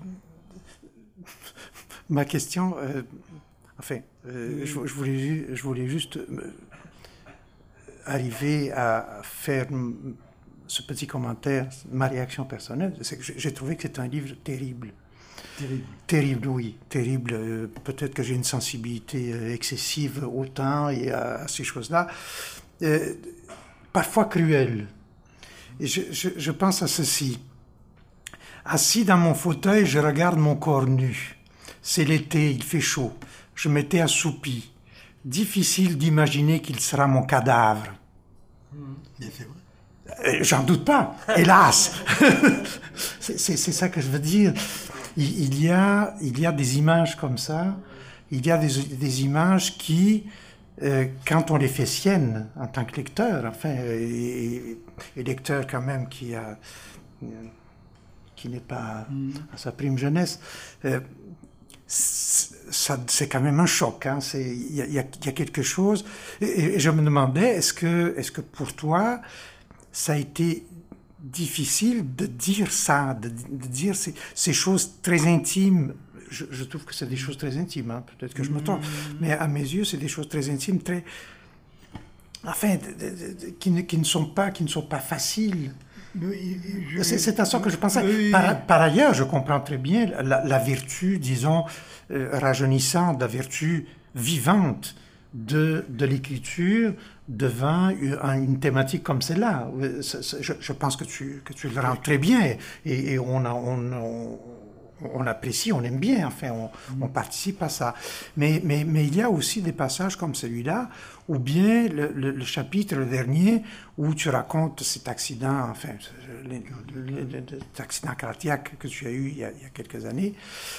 ma question, euh, enfin, euh, je, je, voulais, je voulais juste arriver à faire ce petit commentaire, ma réaction personnelle, c'est que j'ai trouvé que c'est un livre terrible. Terrible. Terrible, oui, terrible. Euh, peut-être que j'ai une sensibilité euh, excessive au temps et à, à ces choses-là. Euh, parfois cruelle. Et je, je, je pense à ceci. Assis dans mon fauteuil, je regarde mon corps nu. C'est l'été, il fait chaud. Je m'étais assoupi. Difficile d'imaginer qu'il sera mon cadavre. Mais c'est vrai. Euh, j'en doute pas, hélas. c'est, c'est, c'est ça que je veux dire. Il, il, y a, il y a des images comme ça, il y a des, des images qui, euh, quand on les fait siennes en tant que lecteur, enfin, et, et lecteur quand même qui a, qui n'est pas à sa prime jeunesse, euh, ça, c'est quand même un choc. Hein. C'est, il y a, il y a quelque chose. Et, et je me demandais, est-ce que, est-ce que pour toi, ça a été difficile de dire ça, de, de dire ces, ces choses très intimes. Je, je trouve que c'est des choses très intimes, hein. Peut-être que je me trompe, mais à mes yeux, c'est des choses très intimes, très, enfin, de, de, de, qui, ne, qui ne sont pas, qui ne sont pas faciles. Oui, je... c'est, c'est à ça que je pensais. Oui. Par, par ailleurs, je comprends très bien la, la vertu, disons, euh, rajeunissante, la vertu vivante de, de l'écriture devant une thématique comme celle-là. Je, je pense que tu, que tu le rends très bien et, et on, a, on, on, on apprécie, on aime bien, enfin, on, on participe à ça. Mais, mais, mais il y a aussi des passages comme celui-là, ou bien le, le, le chapitre le dernier où tu racontes cet accident, enfin, cet accident cardiaque que tu as eu il y a, il y a quelques années.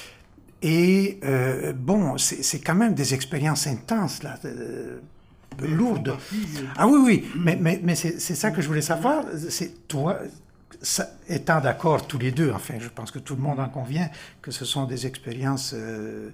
Et euh, bon, c'est, c'est quand même des expériences intenses, là, euh, lourdes. Ah oui, oui, mais, mais, mais c'est, c'est ça que je voulais savoir. C'est toi, ça, étant d'accord tous les deux, enfin, je pense que tout le monde en convient, que ce sont des expériences euh,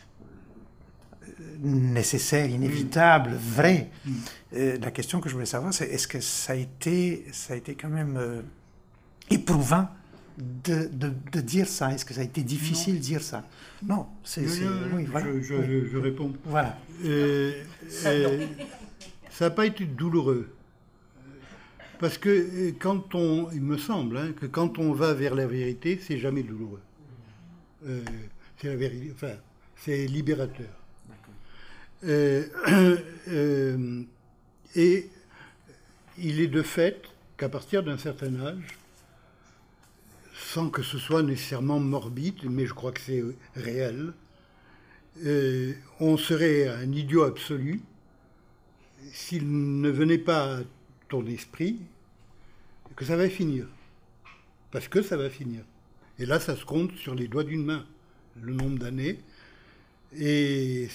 nécessaires, inévitables, vraies. Euh, la question que je voulais savoir, c'est est-ce que ça a été, ça a été quand même euh, éprouvant De, de, de dire ça? Est-ce que ça a été difficile de dire ça? Non, c'est... c'est oui, voilà. Je, je, oui. je, je réponds. Voilà. Euh, euh, ça n'a pas été douloureux. Parce que quand on... Il me semble hein, que quand on va vers la vérité, c'est jamais douloureux. Euh, c'est la vérité... Enfin, c'est libérateur. Euh, euh, et il est de fait qu'à partir d'un certain âge, sans que ce soit nécessairement morbide, mais je crois que c'est réel, euh, on serait un idiot absolu s'il ne venait pas à ton esprit que ça va finir. Parce que ça va finir. Et là, ça se compte sur les doigts d'une main, le nombre d'années. Et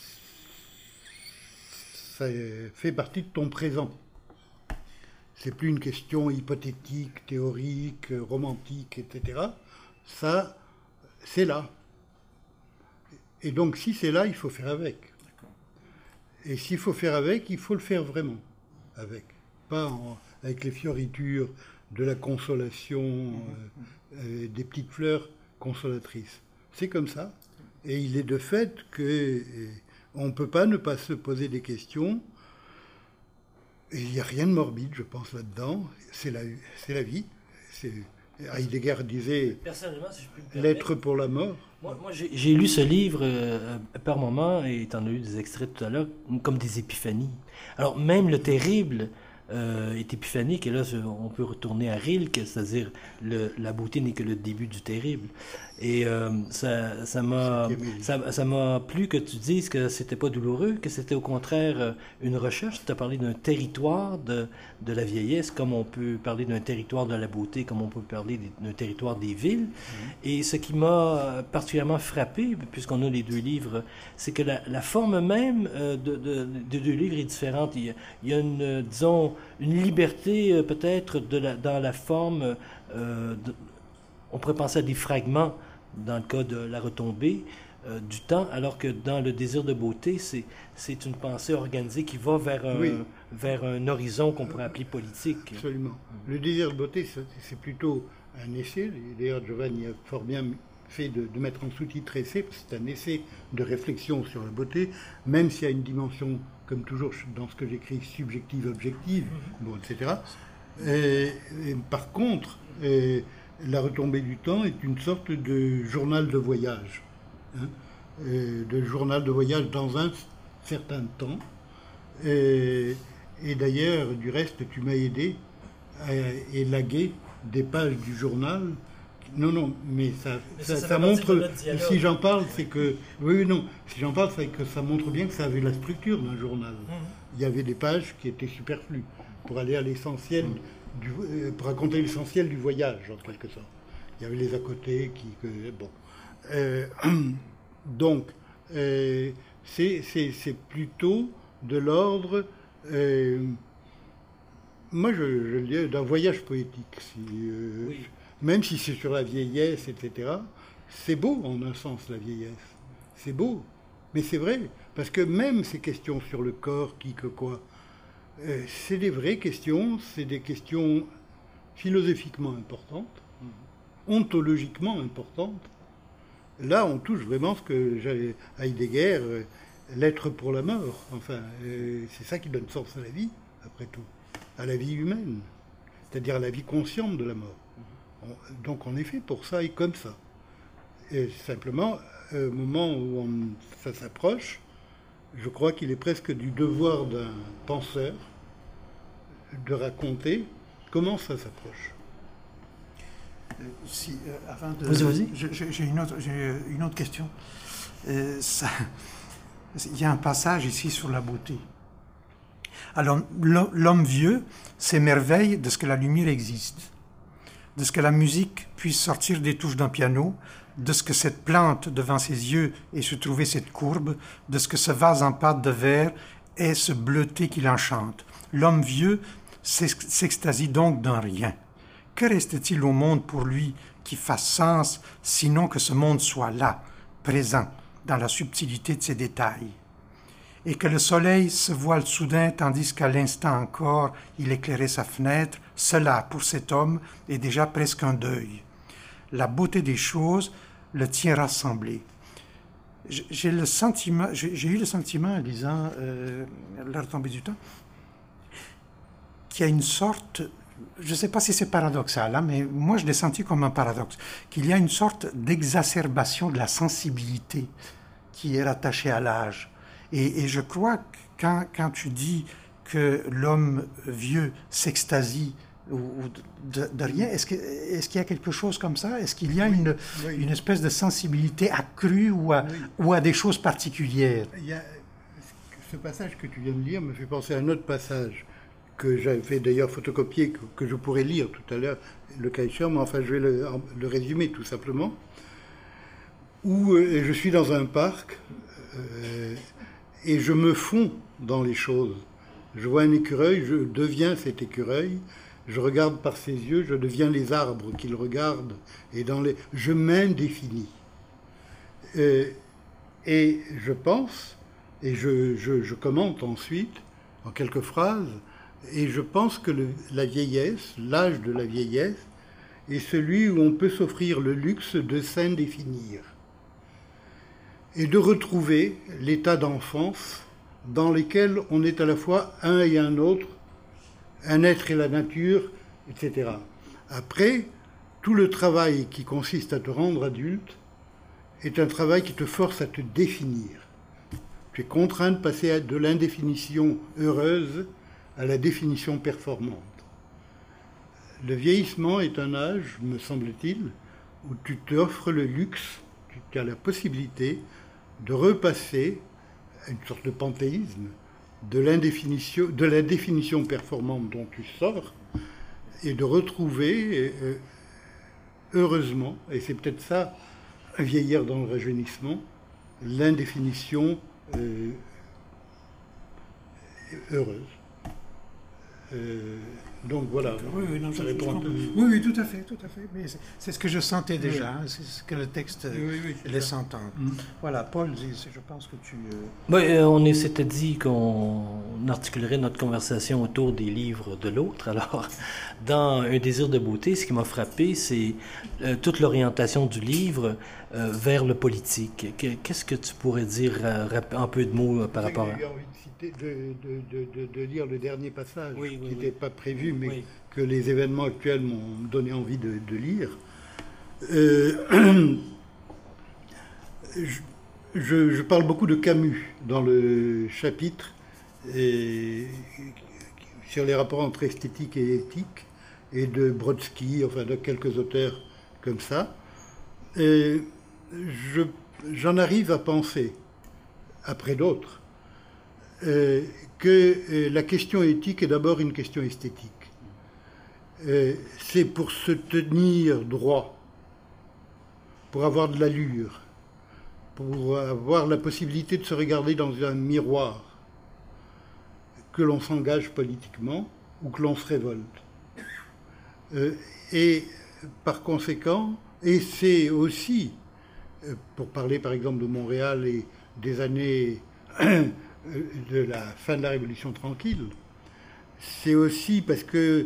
ça fait partie de ton présent. C'est plus une question hypothétique, théorique, romantique, et cetera. Ça, c'est là. Et donc, si c'est là, il faut faire avec. Et s'il faut faire avec, il faut le faire vraiment avec. Pas en, avec les fioritures de la consolation, euh, euh, des petites fleurs consolatrices. C'est comme ça. Et il est de fait qu'on ne peut pas ne pas se poser des questions. Et il n'y a rien de morbide, je pense, là-dedans. C'est la, c'est la vie. C'est, Heidegger disait Personnellement, si je puis me permettre, l'être pour la mort. Moi, moi j'ai, j'ai lu ce livre euh, par moment, et tu en as eu des extraits tout à l'heure, comme des épiphanies. Alors, même le terrible euh, est épiphanique, et là, on peut retourner à Rilke, c'est-à-dire le, la beauté n'est que le début du terrible. Et euh, ça, ça, m'a, ça, ça m'a plu que tu dises que c'était pas douloureux, que c'était au contraire une recherche. Tu as parlé d'un territoire de, de la vieillesse, comme on peut parler d'un territoire de la beauté, comme on peut parler d'un territoire des villes. Mmh. Et ce qui m'a particulièrement frappé, puisqu'on a les deux livres, c'est que la, la forme même de, de, de deux livres est différente. Il y a, il y a une, disons, une liberté peut-être de la, dans la forme. Euh, de, on pourrait penser à des fragments dans le cas de la retombée euh, du temps, alors que dans le désir de beauté, c'est, c'est une pensée organisée qui va vers un, oui. vers un horizon qu'on pourrait appeler politique. Absolument. Mmh. Le désir de beauté, c'est, c'est plutôt un essai. D'ailleurs, Giovanni a fort bien fait de, de mettre en sous-titre essai, parce que c'est un essai de réflexion sur la beauté, même s'il y a une dimension, comme toujours dans ce que j'écris, subjective, objective, mmh. bon, et cetera. Et, et par contre, et, La retombée du temps est une sorte de journal de voyage, hein, de journal de voyage dans un certain temps. Et, et d'ailleurs, du reste, tu m'as aidé à élaguer des pages du journal. Non, non, mais ça, mais ça, ça, ça, ça montre. Si j'en parle, c'est que oui, non. Si j'en parle, c'est que ça montre bien que ça avait la structure d'un journal. Mmh. Il y avait des pages qui étaient superflues pour aller à l'essentiel. Mmh. Du, pour raconter l'essentiel du voyage, en quelque sorte. Il y avait les à côté qui... Que, bon. Euh, donc, euh, c'est, c'est, c'est plutôt de l'ordre... Euh, moi, je, je dis d'un voyage poétique. Si, euh, oui. Même si c'est sur la vieillesse, et cetera, c'est beau, en un sens, la vieillesse. C'est beau. Mais c'est vrai. Parce que même ces questions sur le corps, qui, que quoi... Euh, c'est des vraies questions, c'est des questions philosophiquement importantes, mmh. ontologiquement importantes. Là, on touche vraiment ce que j'avais à Heidegger, euh, l'être pour la mort. Enfin, euh, c'est ça qui donne sens à la vie, après tout, à la vie humaine, c'est-à-dire à la vie consciente de la mort. Mmh. On, donc, on est fait pour ça et comme ça. Et simplement, au moment où on, ça s'approche, je crois qu'il est presque du devoir d'un penseur de raconter comment ça s'approche. Euh, si, euh, avant de, vas-y, vas-y. Je, je, j'ai, une autre, j'ai une autre question. Euh, ça, il y a un passage ici sur la beauté. Alors, l'homme vieux s'émerveille de ce que la lumière existe, de ce que la musique puisse sortir des touches d'un piano, de ce que cette plante devant ses yeux ait se trouver cette courbe, de ce que ce vase en pâte de verre ait ce bleuté qui l'enchante. L'homme vieux s'extasie donc d'un rien. Que reste-t-il au monde pour lui qui fasse sens, sinon que ce monde soit là, présent, dans la subtilité de ses détails, et que le soleil se voile soudain tandis qu'à l'instant encore il éclairait sa fenêtre, cela, pour cet homme, est déjà presque un deuil. La beauté des choses le tient rassemblé. J'ai, le sentiment, j'ai, j'ai eu le sentiment, en lisant euh, La retombée du temps, qu'il y a une sorte, je ne sais pas si c'est paradoxal, hein, mais moi je l'ai senti comme un paradoxe, qu'il y a une sorte d'exacerbation de la sensibilité qui est rattachée à l'âge. Et, et je crois que quand, quand tu dis que l'homme vieux s'extasie ou de, de rien, est-ce, que, est-ce qu'il y a quelque chose comme ça? Est-ce qu'il y a oui, une, oui. une espèce de sensibilité accrue ou à, oui. ou à des choses particulières? Il y a, ce passage que tu viens de lire me fait penser à un autre passage que j'avais d'ailleurs photocopié, que, que je pourrais lire tout à l'heure, le cas échéant, mais enfin je vais le, le résumer tout simplement, où euh, je suis dans un parc euh, et je me fonds dans les choses. Je vois un écureuil, je deviens cet écureuil, je regarde par ses yeux, je deviens les arbres qu'il regarde, et dans les... je m'indéfinis. Euh, et je pense, et je, je, je commente ensuite, en quelques phrases, et je pense que le, la vieillesse, l'âge de la vieillesse, est celui où on peut s'offrir le luxe de s'indéfinir. et de retrouver l'état d'enfance dans lequel on est à la fois un et un autre, un être et la nature, et cetera. Après, tout le travail qui consiste à te rendre adulte est un travail qui te force à te définir. Tu es contraint de passer de l'indéfinition heureuse à la définition performante. Le vieillissement est un âge, me semble-t-il, où tu t'offres le luxe, tu as la possibilité de repasser à une sorte de panthéisme de l'indéfinition, de la définition performante dont tu sors, et de retrouver, euh, heureusement, et c'est peut-être ça, vieillir dans le rajeunissement, l'indéfinition euh, heureuse. Euh, donc voilà. Oui, oui, non, ça je, répond je un peu. oui, oui, tout à fait, tout à fait. Mais c'est, c'est ce que je sentais déjà, oui. hein, c'est ce que le texte oui, oui, laisse ça. entendre. Mm. Voilà, Paul, je pense que tu... Euh... Ben, euh, on s'était dit qu'on articulerait notre conversation autour des livres de l'autre. Alors, dans Un désir de beauté, ce qui m'a frappé, c'est euh, toute l'orientation du livre euh, vers le politique. Qu'est-ce que tu pourrais dire euh, un peu de mots euh, par rapport à... De, de, de, de lire le dernier passage, oui, oui, qui n'était oui. pas prévu, mais oui. que les événements actuels m'ont donné envie de, de lire. Euh, je, je, je parle beaucoup de Camus dans le chapitre et, sur les rapports entre esthétique et éthique, et de Brodsky, enfin de quelques auteurs comme ça. Et je, j'en arrive à penser, après d'autres, Euh, que euh, la question éthique est d'abord une question esthétique. Euh, c'est pour se tenir droit, pour avoir de l'allure, pour avoir la possibilité de se regarder dans un miroir, que l'on s'engage politiquement ou que l'on se révolte. Euh, et par conséquent, et c'est aussi, euh, pour parler par exemple de Montréal et des années de la fin de la Révolution tranquille, c'est aussi parce que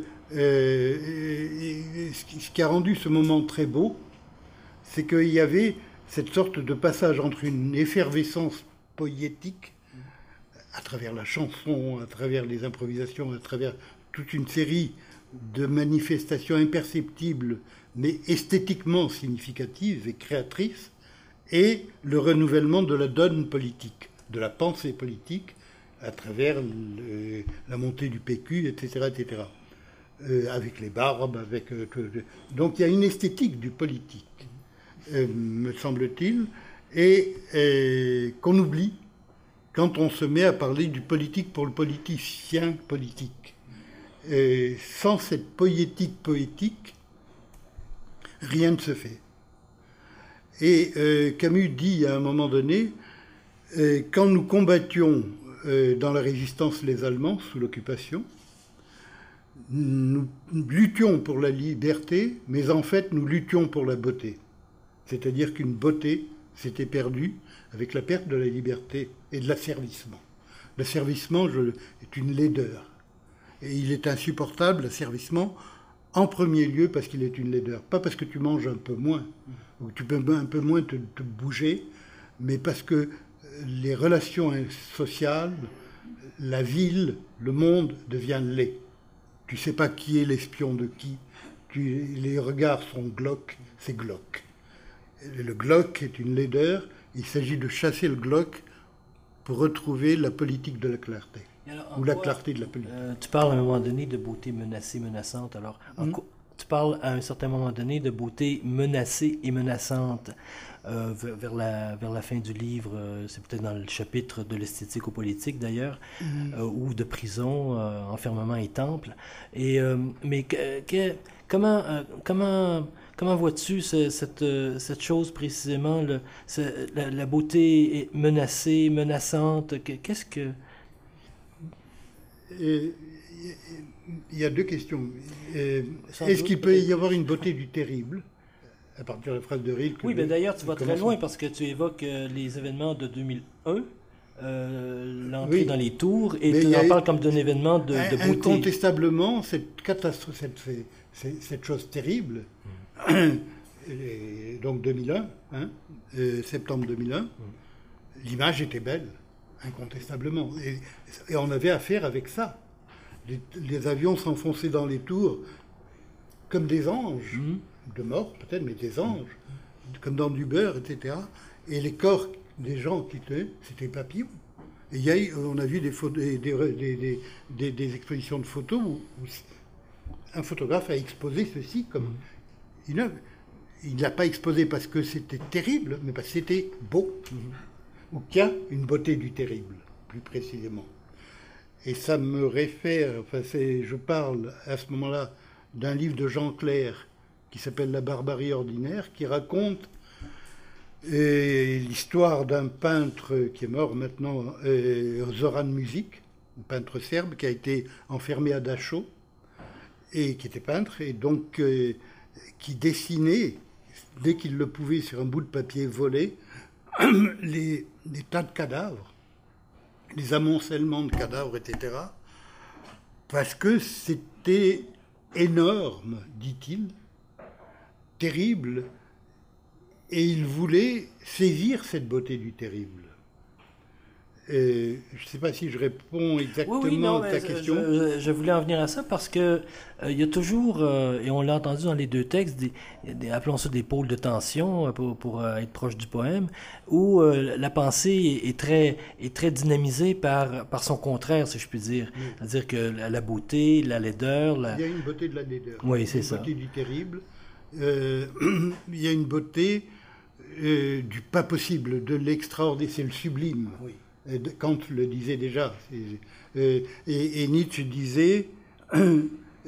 euh, ce qui a rendu ce moment très beau, c'est qu'il y avait cette sorte de passage entre une effervescence poétique, à travers la chanson, à travers les improvisations, à travers toute une série de manifestations imperceptibles, mais esthétiquement significatives et créatrices, et le renouvellement de la donne politique, de la pensée politique, à travers le, la montée du P Q, et cetera, et cetera. Euh, avec les barbes, avec... Euh, donc il y a une esthétique du politique, euh, me semble-t-il, et, et qu'on oublie quand on se met à parler du politique pour le politicien politique. Et sans cette poétique poétique, rien ne se fait. Et euh, Camus dit à un moment donné, euh, quand nous combattions euh, dans la résistance les Allemands sous l'occupation, nous luttions pour la liberté, mais en fait nous luttions pour la beauté. C'est-à-dire qu'une beauté s'était perdue avec la perte de la liberté et de l'asservissement. L'asservissement je, est une laideur. Et il est insupportable, l'asservissement, en premier lieu parce qu'il est une laideur. Pas parce que tu manges un peu moins, ou que tu peux un peu moins te, te bouger, mais parce que les relations sociales, la ville, le monde devient laid. Tu ne sais pas qui est l'espion de qui. Tu, les regards sont glauques, c'est glauque. Le glauque est une laideur. Il s'agit de chasser le glauque pour retrouver la politique de la clarté. Alors, ou la quoi, clarté de la politique. Euh, tu parles à un moment donné de beauté menacée, menaçante. Alors, en mm. quoi, tu parles à un certain moment donné de beauté menacée et menaçante. Euh, vers, vers, la, vers la fin du livre, euh, c'est peut-être dans le chapitre de l'esthétique au politique d'ailleurs, mm. euh, ou de prison, euh, enfermement et temple. Et, euh, mais que, que, comment, euh, comment, comment vois-tu ce, cette, cette chose précisément, le, ce, la, la beauté menacée, menaçante? Qu'est-ce que... Il y a deux questions. Est-ce qu'il peut y avoir une beauté du terrible à partir de la phrase de Rilke? Oui, mais d'ailleurs, tu vas très loin parce que tu évoques euh, les événements de deux mille un, euh, l'entrée oui. dans les tours, et mais tu en parles comme d'un événement de, de beauté. Incontestablement, cette catastrophe, cette, cette, cette chose terrible, mm. et donc deux mille un, hein, euh, septembre deux mille un, mm. l'image était belle, incontestablement. Et, et on avait affaire avec ça. Les, les avions s'enfonçaient dans les tours comme des anges, mmh. de mort peut-être, mais des anges, mmh. comme dans du beurre, et cetera. Et les corps des gens qui étaient, c'était papillons. Et il y a, on a vu des, photos, des, des, des, des, des expositions de photos où, où un photographe a exposé ceci comme mmh. une œuvre. Il ne l'a pas exposé parce que c'était terrible, mais parce que c'était beau. Mmh. Ou qu'il y a une beauté du terrible, plus précisément. Et ça me réfère, enfin c'est, je parle à ce moment-là d'un livre de Jean Clair qui s'appelle La barbarie ordinaire, qui raconte et l'histoire d'un peintre qui est mort maintenant, euh, Zoran Muzic, un peintre serbe qui a été enfermé à Dachau et qui était peintre et donc euh, qui dessinait dès qu'il le pouvait sur un bout de papier volé les, les tas de cadavres, les amoncellements de cadavres, et cetera. Parce que c'était énorme, dit-il, terrible. Et il voulait saisir cette beauté du terrible. Et je ne sais pas si je réponds exactement oui, oui, non, à ta je, question. Je, je voulais en venir à ça parce que euh, il y a toujours, euh, et on l'a entendu dans les deux textes, des, des, appelons ça des pôles de tension pour, pour euh, être proche du poème, où euh, la pensée est, est, très, est très dynamisée par, par son contraire, si je puis dire. Oui. C'est-à-dire que la, la beauté, la laideur... La... Il y a une beauté de la laideur. Oui, c'est ça. Une beauté du terrible. Euh, il y a une beauté euh, du pas possible, de l'extraordinaire, c'est le sublime. Oui. Kant le disait déjà. Euh, et, et Nietzsche disait euh,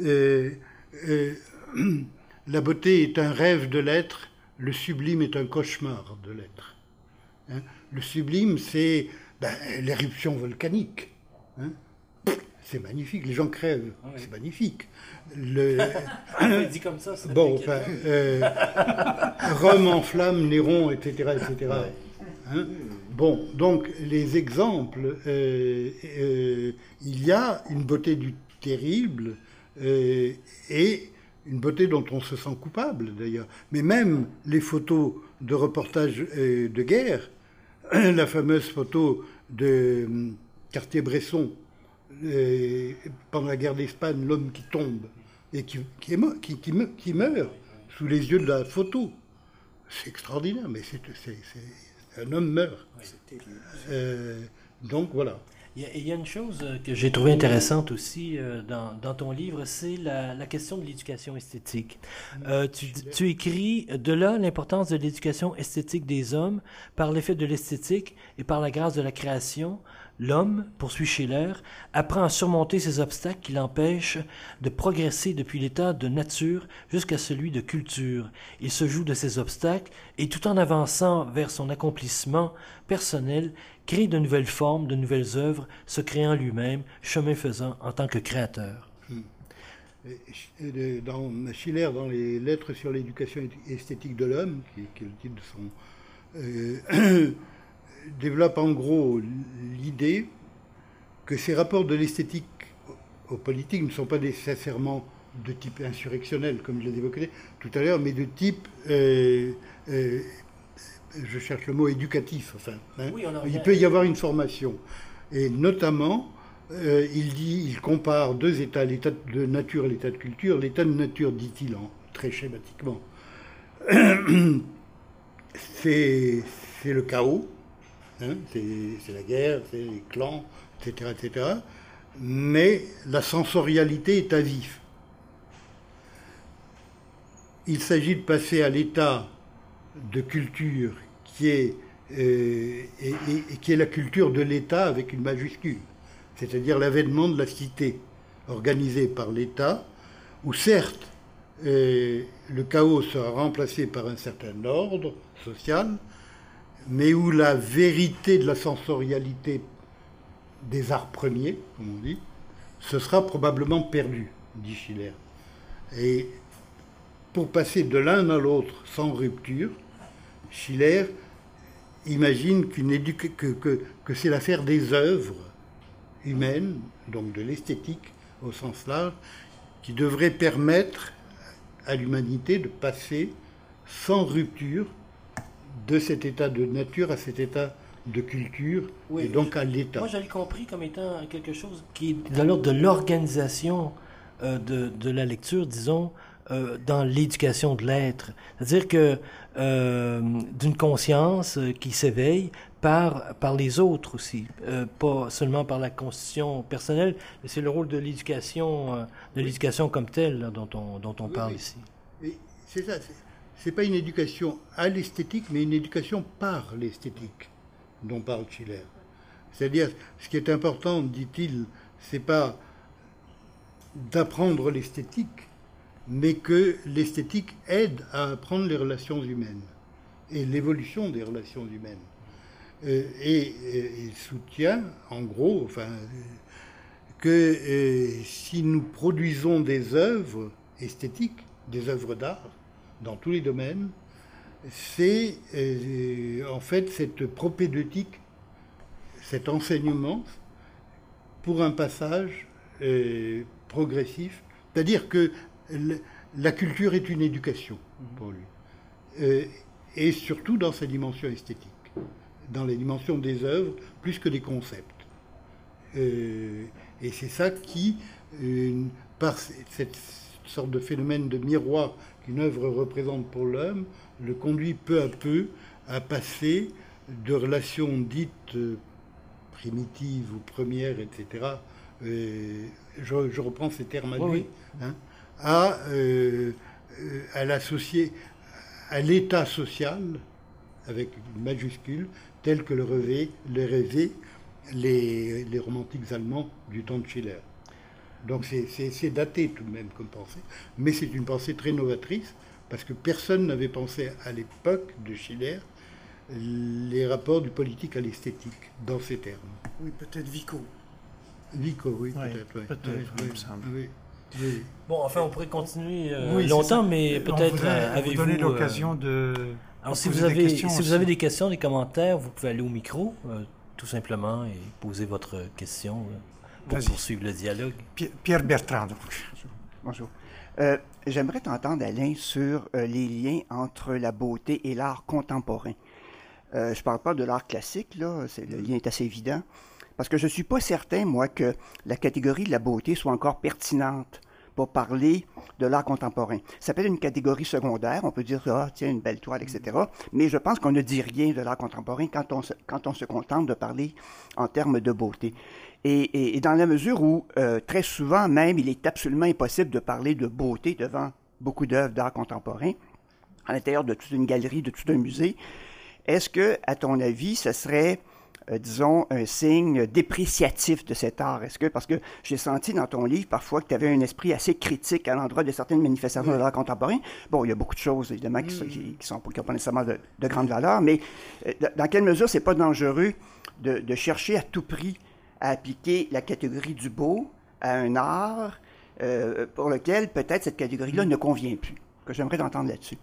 euh, la beauté est un rêve de l'être, le sublime est un cauchemar de l'être. Hein? Le sublime, c'est ben, l'éruption volcanique. Hein? C'est magnifique, les gens crèvent, ah oui. C'est magnifique. Le... dit comme ça, c'est bon, enfin, euh, Rome en flamme, Néron, et cetera, et cetera. Ouais. Hein? Bon, donc les exemples, euh, euh, il y a une beauté du terrible euh, et une beauté dont on se sent coupable d'ailleurs. Mais même les photos de reportages euh, de guerre, la fameuse photo de euh, Cartier-Bresson euh, pendant la guerre d'Espagne, l'homme qui tombe et qui, qui, est mo- qui, qui, me- qui meurt sous les yeux de la photo, c'est extraordinaire, mais c'est... c'est, c'est un homme meurt. Oui. Euh, donc voilà. Il y, a, il y a une chose que j'ai trouvée intéressante aussi euh, dans, dans ton livre, c'est la, la question de l'éducation esthétique. Euh, tu, tu écris de là l'importance de l'éducation esthétique des hommes par l'effet de l'esthétique et par la grâce de la création. L'homme, poursuit Schiller, apprend à surmonter ces obstacles qui l'empêchent de progresser depuis l'état de nature jusqu'à celui de culture. Il se joue de ces obstacles et tout en avançant vers son accomplissement personnel, crée de nouvelles formes, de nouvelles œuvres, se créant lui-même, chemin faisant en tant que créateur. Dans Schiller, dans les Lettres sur l'éducation esthétique de l'homme, qui, qui est le titre de son... Euh, développe en gros l'idée que ces rapports de l'esthétique aux politiques ne sont pas nécessairement de type insurrectionnel, comme je l'ai évoqué tout à l'heure, mais de type, euh, euh, je cherche le mot, éducatif. Enfin, hein. Oui, il peut y avoir une formation. Et notamment, euh, il dit, il compare deux états, l'état de nature et l'état de culture. L'état de nature, dit-il en, très schématiquement, c'est, c'est le chaos. Hein, c'est, c'est la guerre, c'est les clans, et cetera, et cetera. Mais la sensorialité est à vif. Il s'agit de passer à l'état de culture qui est, euh, et, et, et qui est la culture de l'État avec une majuscule, c'est-à-dire l'avènement de la cité organisée par l'État, où certes euh, le chaos sera remplacé par un certain ordre social, mais où la vérité de la sensorialité des arts premiers, comme on dit, ce sera probablement perdu, dit Schiller. Et pour passer de l'un à l'autre sans rupture, Schiller imagine qu'une édu- que, que, que c'est l'affaire des œuvres humaines, donc de l'esthétique au sens large, qui devrait permettre à l'humanité de passer sans rupture de cet état de nature à cet état de culture Oui, et donc à l'État. Moi, je l'ai compris comme étant quelque chose qui est de l'ordre de l'organisation euh, de, de la lecture, disons, euh, dans l'éducation de l'être. C'est-à-dire que euh, d'une conscience euh, qui s'éveille par, par les autres aussi, euh, pas seulement par la constitution personnelle, mais c'est le rôle de l'éducation, euh, de l'éducation comme telle là, dont on, dont on Oui, parle oui. ici. Et c'est ça, c'est, c'est pas une éducation à l'esthétique, mais une éducation par l'esthétique dont parle Schiller. C'est-à-dire, ce qui est important, dit-il, c'est pas d'apprendre l'esthétique, mais que l'esthétique aide à apprendre les relations humaines et l'évolution des relations humaines. Euh, et, et il soutient, en gros, enfin, que euh, si nous produisons des œuvres esthétiques, des œuvres d'art, dans tous les domaines, c'est euh, en fait cette propédeutique, cet enseignement pour un passage euh, progressif. C'est-à-dire que le, la culture est une éducation pour lui. Euh, et surtout dans sa dimension esthétique, dans les dimensions des œuvres, plus que des concepts. Euh, et c'est ça qui, euh, par cette sorte de phénomène de miroir qu'une œuvre représente pour l'homme, le conduit peu à peu à passer de relations dites euh, primitives ou premières, et cetera, euh, je, je reprends ces termes à lui, oui, oui. Hein, à, euh, à l'associer à l'état social, avec une majuscule, tel que le rêvaient, le rêvaient les, les romantiques allemands du temps de Schiller. Donc c'est, c'est, c'est daté tout de même comme pensée, mais c'est une pensée très novatrice, parce que personne n'avait pensé à l'époque de Schiller les rapports du politique à l'esthétique, dans ces termes. Oui, peut-être Vico. Vico, oui, Oui, peut-être. Oui. peut-être, Oui, il me oui, semble. oui, oui. Bon, enfin, on pourrait continuer euh, Oui, c'est longtemps, ça. mais On peut-être voudrait euh, vous avez-vous... donner euh, l'occasion de Alors, si poser vous, des avez, questions si vous aussi. avez des questions, des commentaires, vous pouvez aller au micro, euh, tout simplement, et poser votre question euh, pour Vas-y. poursuivre le dialogue. Pi- Pierre Bertrand, donc. Bonjour. Euh, j'aimerais t'entendre, Alain, sur euh, les liens entre la beauté et l'art contemporain. Euh, je ne parle pas de l'art classique, là, c'est, le lien est assez évident, parce que je ne suis pas certain, moi, que la catégorie de la beauté soit encore pertinente pour parler de l'art contemporain. Ça peut être une catégorie secondaire, on peut dire, ah, tiens, une belle toile, et cetera, mais je pense qu'on ne dit rien de l'art contemporain quand on se, quand on se contente de parler en termes de beauté. Et, et, et dans la mesure où, euh, très souvent même, il est absolument impossible de parler de beauté devant beaucoup d'œuvres d'art contemporain, à l'intérieur de toute une galerie, de tout un musée, est-ce que, à ton avis, ce serait, euh, disons, un signe dépréciatif de cet art? Est-ce que, parce que j'ai senti dans ton livre parfois que tu avais un esprit assez critique à l'endroit de certaines manifestations oui. de l'art contemporain. Bon, il y a beaucoup de choses, évidemment, qui, mmh. sont, qui, qui sont qui n'ont pas nécessairement de, de grande valeur, mais euh, dans quelle mesure c'est pas dangereux de, de chercher à tout prix à appliquer la catégorie du beau à un art euh, pour lequel peut-être cette catégorie-là mmh. ne convient plus? Que j'aimerais t'entendre là-dessus.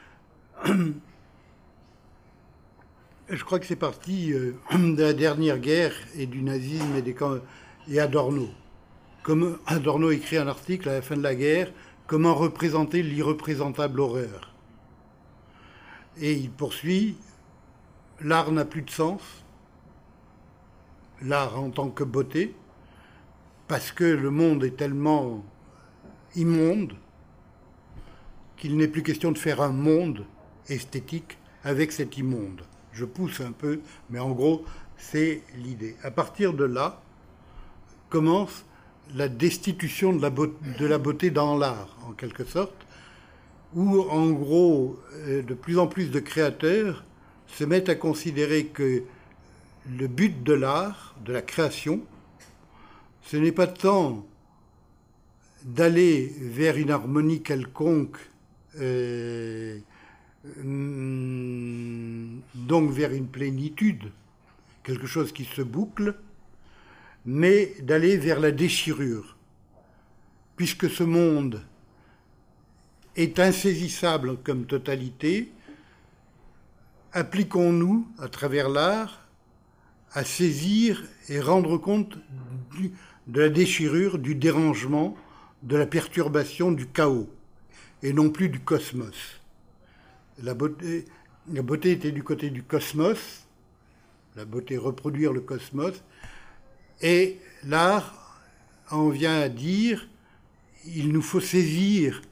Je crois que c'est parti euh, de la dernière guerre et du nazisme et, des camps, et Adorno. Comme Adorno écrit un article à la fin de la guerre, comment représenter l'irreprésentable horreur. Et il poursuit, l'art n'a plus de sens, l'art en tant que beauté, parce que le monde est tellement immonde qu'il n'est plus question de faire un monde esthétique avec cet immonde. Je pousse un peu, mais en gros, c'est l'idée. À partir de là, commence la destitution de la beauté, de la beauté dans l'art, en quelque sorte, où, en gros, de plus en plus de créateurs se mettent à considérer que le but de l'art, de la création, ce n'est pas tant d'aller vers une harmonie quelconque, euh, donc vers une plénitude, quelque chose qui se boucle, mais d'aller vers la déchirure. Puisque ce monde est insaisissable comme totalité, appliquons-nous, à travers l'art, à saisir et rendre compte du, de la déchirure, du dérangement, de la perturbation, du chaos, et non plus du cosmos. La beauté, la beauté était du côté du cosmos, la beauté reproduire le cosmos, et l'art en vient à dire il nous faut saisir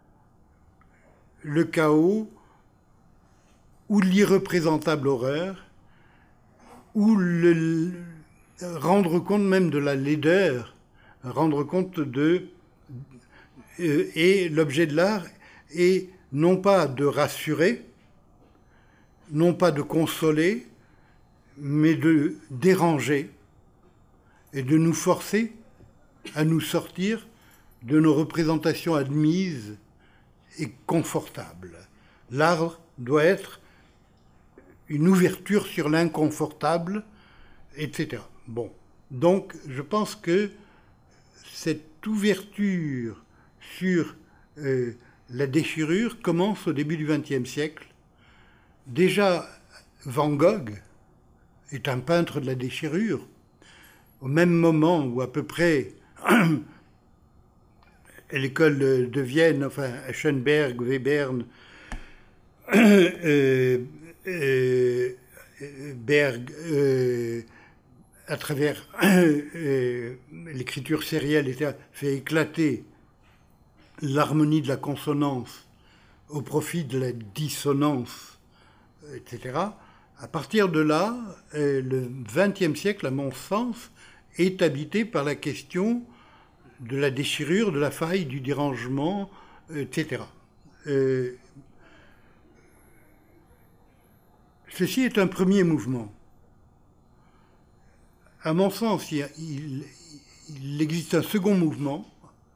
le chaos ou l'irreprésentable horreur, ou le, le, rendre compte même de la laideur, rendre compte de... Euh, et l'objet de l'art est non pas de rassurer, non pas de consoler, mais de déranger et de nous forcer à nous sortir de nos représentations admises et confortables. L'art doit être une ouverture sur l'inconfortable, et cetera. Bon, donc je pense que cette ouverture sur euh, la déchirure commence au début du vingtième siècle. Déjà, Van Gogh est un peintre de la déchirure. Au même moment où à peu près l'école de Vienne, enfin Schoenberg, Webern, euh, euh, Berg, euh, à travers euh, l'écriture sérielle, fait éclater l'harmonie de la consonance au profit de la dissonance, et cetera. À partir de là, euh, le vingtième siècle, à mon sens, est habité par la question de la déchirure, de la faille, du dérangement, et cetera. Euh, ceci est un premier mouvement. À mon sens, il, il, il existe un second mouvement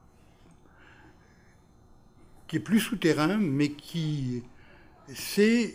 qui est plus souterrain, mais qui c'est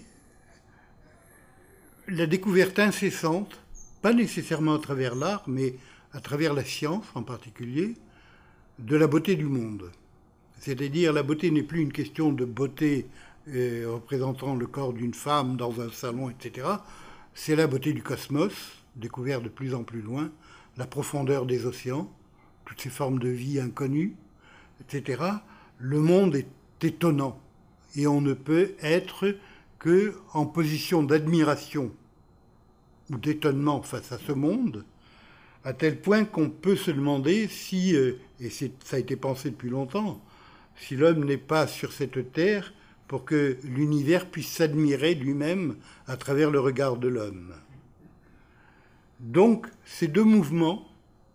la découverte incessante, pas nécessairement à travers l'art, mais à travers la science en particulier, de la beauté du monde. C'est-à-dire, la beauté n'est plus une question de beauté euh, représentant le corps d'une femme dans un salon, et cetera. C'est la beauté du cosmos, découverte de plus en plus loin, la profondeur des océans, toutes ces formes de vie inconnues, et cetera. Le monde est étonnant et on ne peut être qu'en position d'admiration ou d'étonnement face à ce monde, à tel point qu'on peut se demander si, et c'est, ça a été pensé depuis longtemps, si l'homme n'est pas sur cette terre pour que l'univers puisse s'admirer lui-même à travers le regard de l'homme. Donc, ces deux mouvements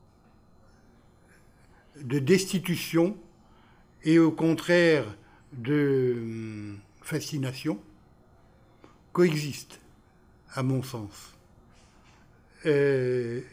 de destitution et au contraire de fascination coexistent, à mon sens. Euh,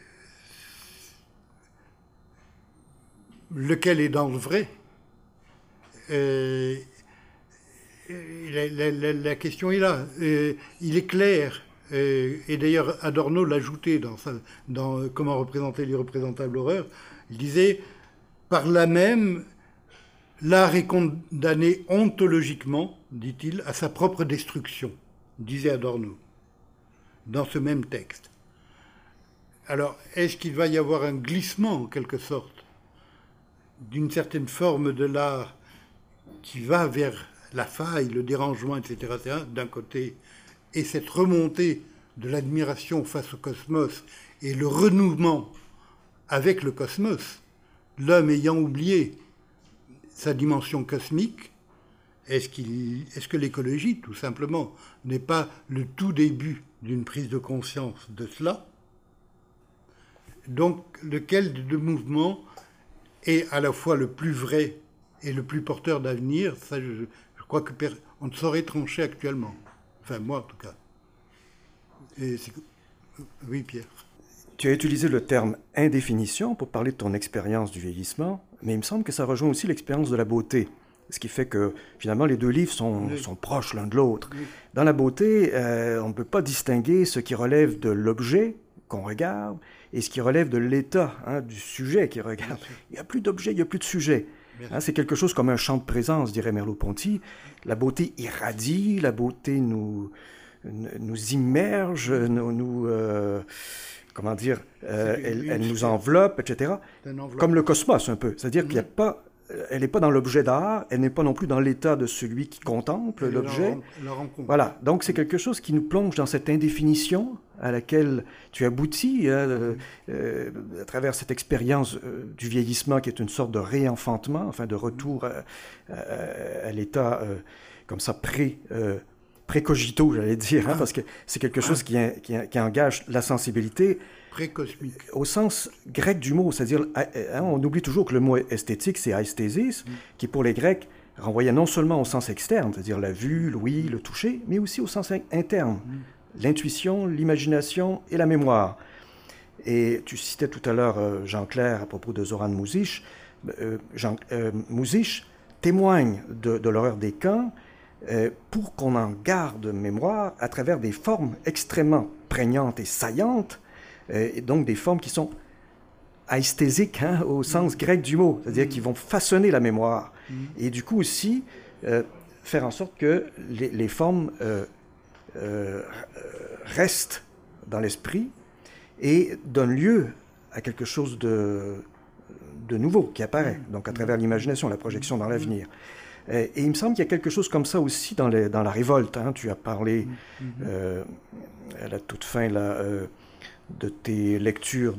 lequel est dans le vrai? euh, la, la, la, la question est là. Euh, il est clair, euh, et d'ailleurs Adorno l'ajoutait dans, sa, dans Comment représenter l'irreprésentable horreur, il disait, par là même, l'art est condamné ontologiquement, dit-il, à sa propre destruction, disait Adorno, dans ce même texte. Alors, est-ce qu'il va y avoir un glissement, en quelque sorte, d'une certaine forme de l'art qui va vers la faille, le dérangement, et cetera, et cetera, d'un côté, et cette remontée de l'admiration face au cosmos et le renouement avec le cosmos, l'homme ayant oublié sa dimension cosmique, est-ce, qu'il, est-ce que l'écologie, tout simplement, n'est pas le tout début d'une prise de conscience de cela? Donc, lequel des deux mouvements est à la fois le plus vrai et le plus porteur d'avenir? Ça, je, je crois que per, on ne saurait trancher actuellement. Enfin, moi, en tout cas. Et c'est... Oui, Pierre. Tu as utilisé le terme « indéfinition » pour parler de ton expérience du vieillissement, mais il me semble que ça rejoint aussi l'expérience de la beauté, ce qui fait que, finalement, les deux livres sont, oui. sont proches l'un de l'autre. Oui. Dans la beauté, euh, on ne peut pas distinguer ce qui relève de l'objet qu'on regarde et ce qui relève de l'état, hein, du sujet qui regarde. Il n'y a plus d'objet, il n'y a plus de sujet. Hein, c'est quelque chose comme un champ de présence, dirait Merleau-Ponty. La beauté irradie, la beauté nous, nous immerge, nous... nous euh, comment dire, euh, elle, elle nous enveloppe, et cetera. Comme le cosmos, un peu. C'est-à-dire mm-hmm. qu'il n'y a pas elle n'est pas dans l'objet d'art, elle n'est pas non plus dans l'état de celui qui contemple Elle l'objet. la rencontre. Voilà, donc c'est quelque chose qui nous plonge dans cette indéfinition à laquelle tu aboutis hein, euh, euh, à travers cette expérience euh, du vieillissement qui est une sorte de réenfantement, enfin de retour à, à, à l'état euh, comme ça pré, euh, pré-cogito, j'allais dire, hein, parce que c'est quelque chose qui, qui, qui engage la sensibilité. Pré-cosmique. Au sens grec du mot, c'est-à-dire, hein, on oublie toujours que le mot esthétique, c'est aesthesis, mm. qui pour les Grecs renvoyait non seulement au sens externe, c'est-à-dire la vue, l'ouïe, le toucher, mais aussi au sens interne, mm. l'intuition, l'imagination et la mémoire. Et tu citais tout à l'heure euh, Jean Clair à propos de Zoran Mouzic. Euh, Jean, euh, Mouzic témoigne de, de l'horreur des camps euh, pour qu'on en garde mémoire à travers des formes extrêmement prégnantes et saillantes, et donc des formes qui sont aesthésiques hein, au sens grec du mot, c'est-à-dire mmh. qui vont façonner la mémoire. Mmh. Et du coup aussi, euh, faire en sorte que les, les formes euh, euh, restent dans l'esprit et donnent lieu à quelque chose de, de nouveau qui apparaît, mmh. donc à travers l'imagination, la projection dans l'avenir. Et, et il me semble qu'il y a quelque chose comme ça aussi dans, les, dans la révolte. Hein. Tu as parlé mmh. euh, à la toute fin, là, euh, de tes lectures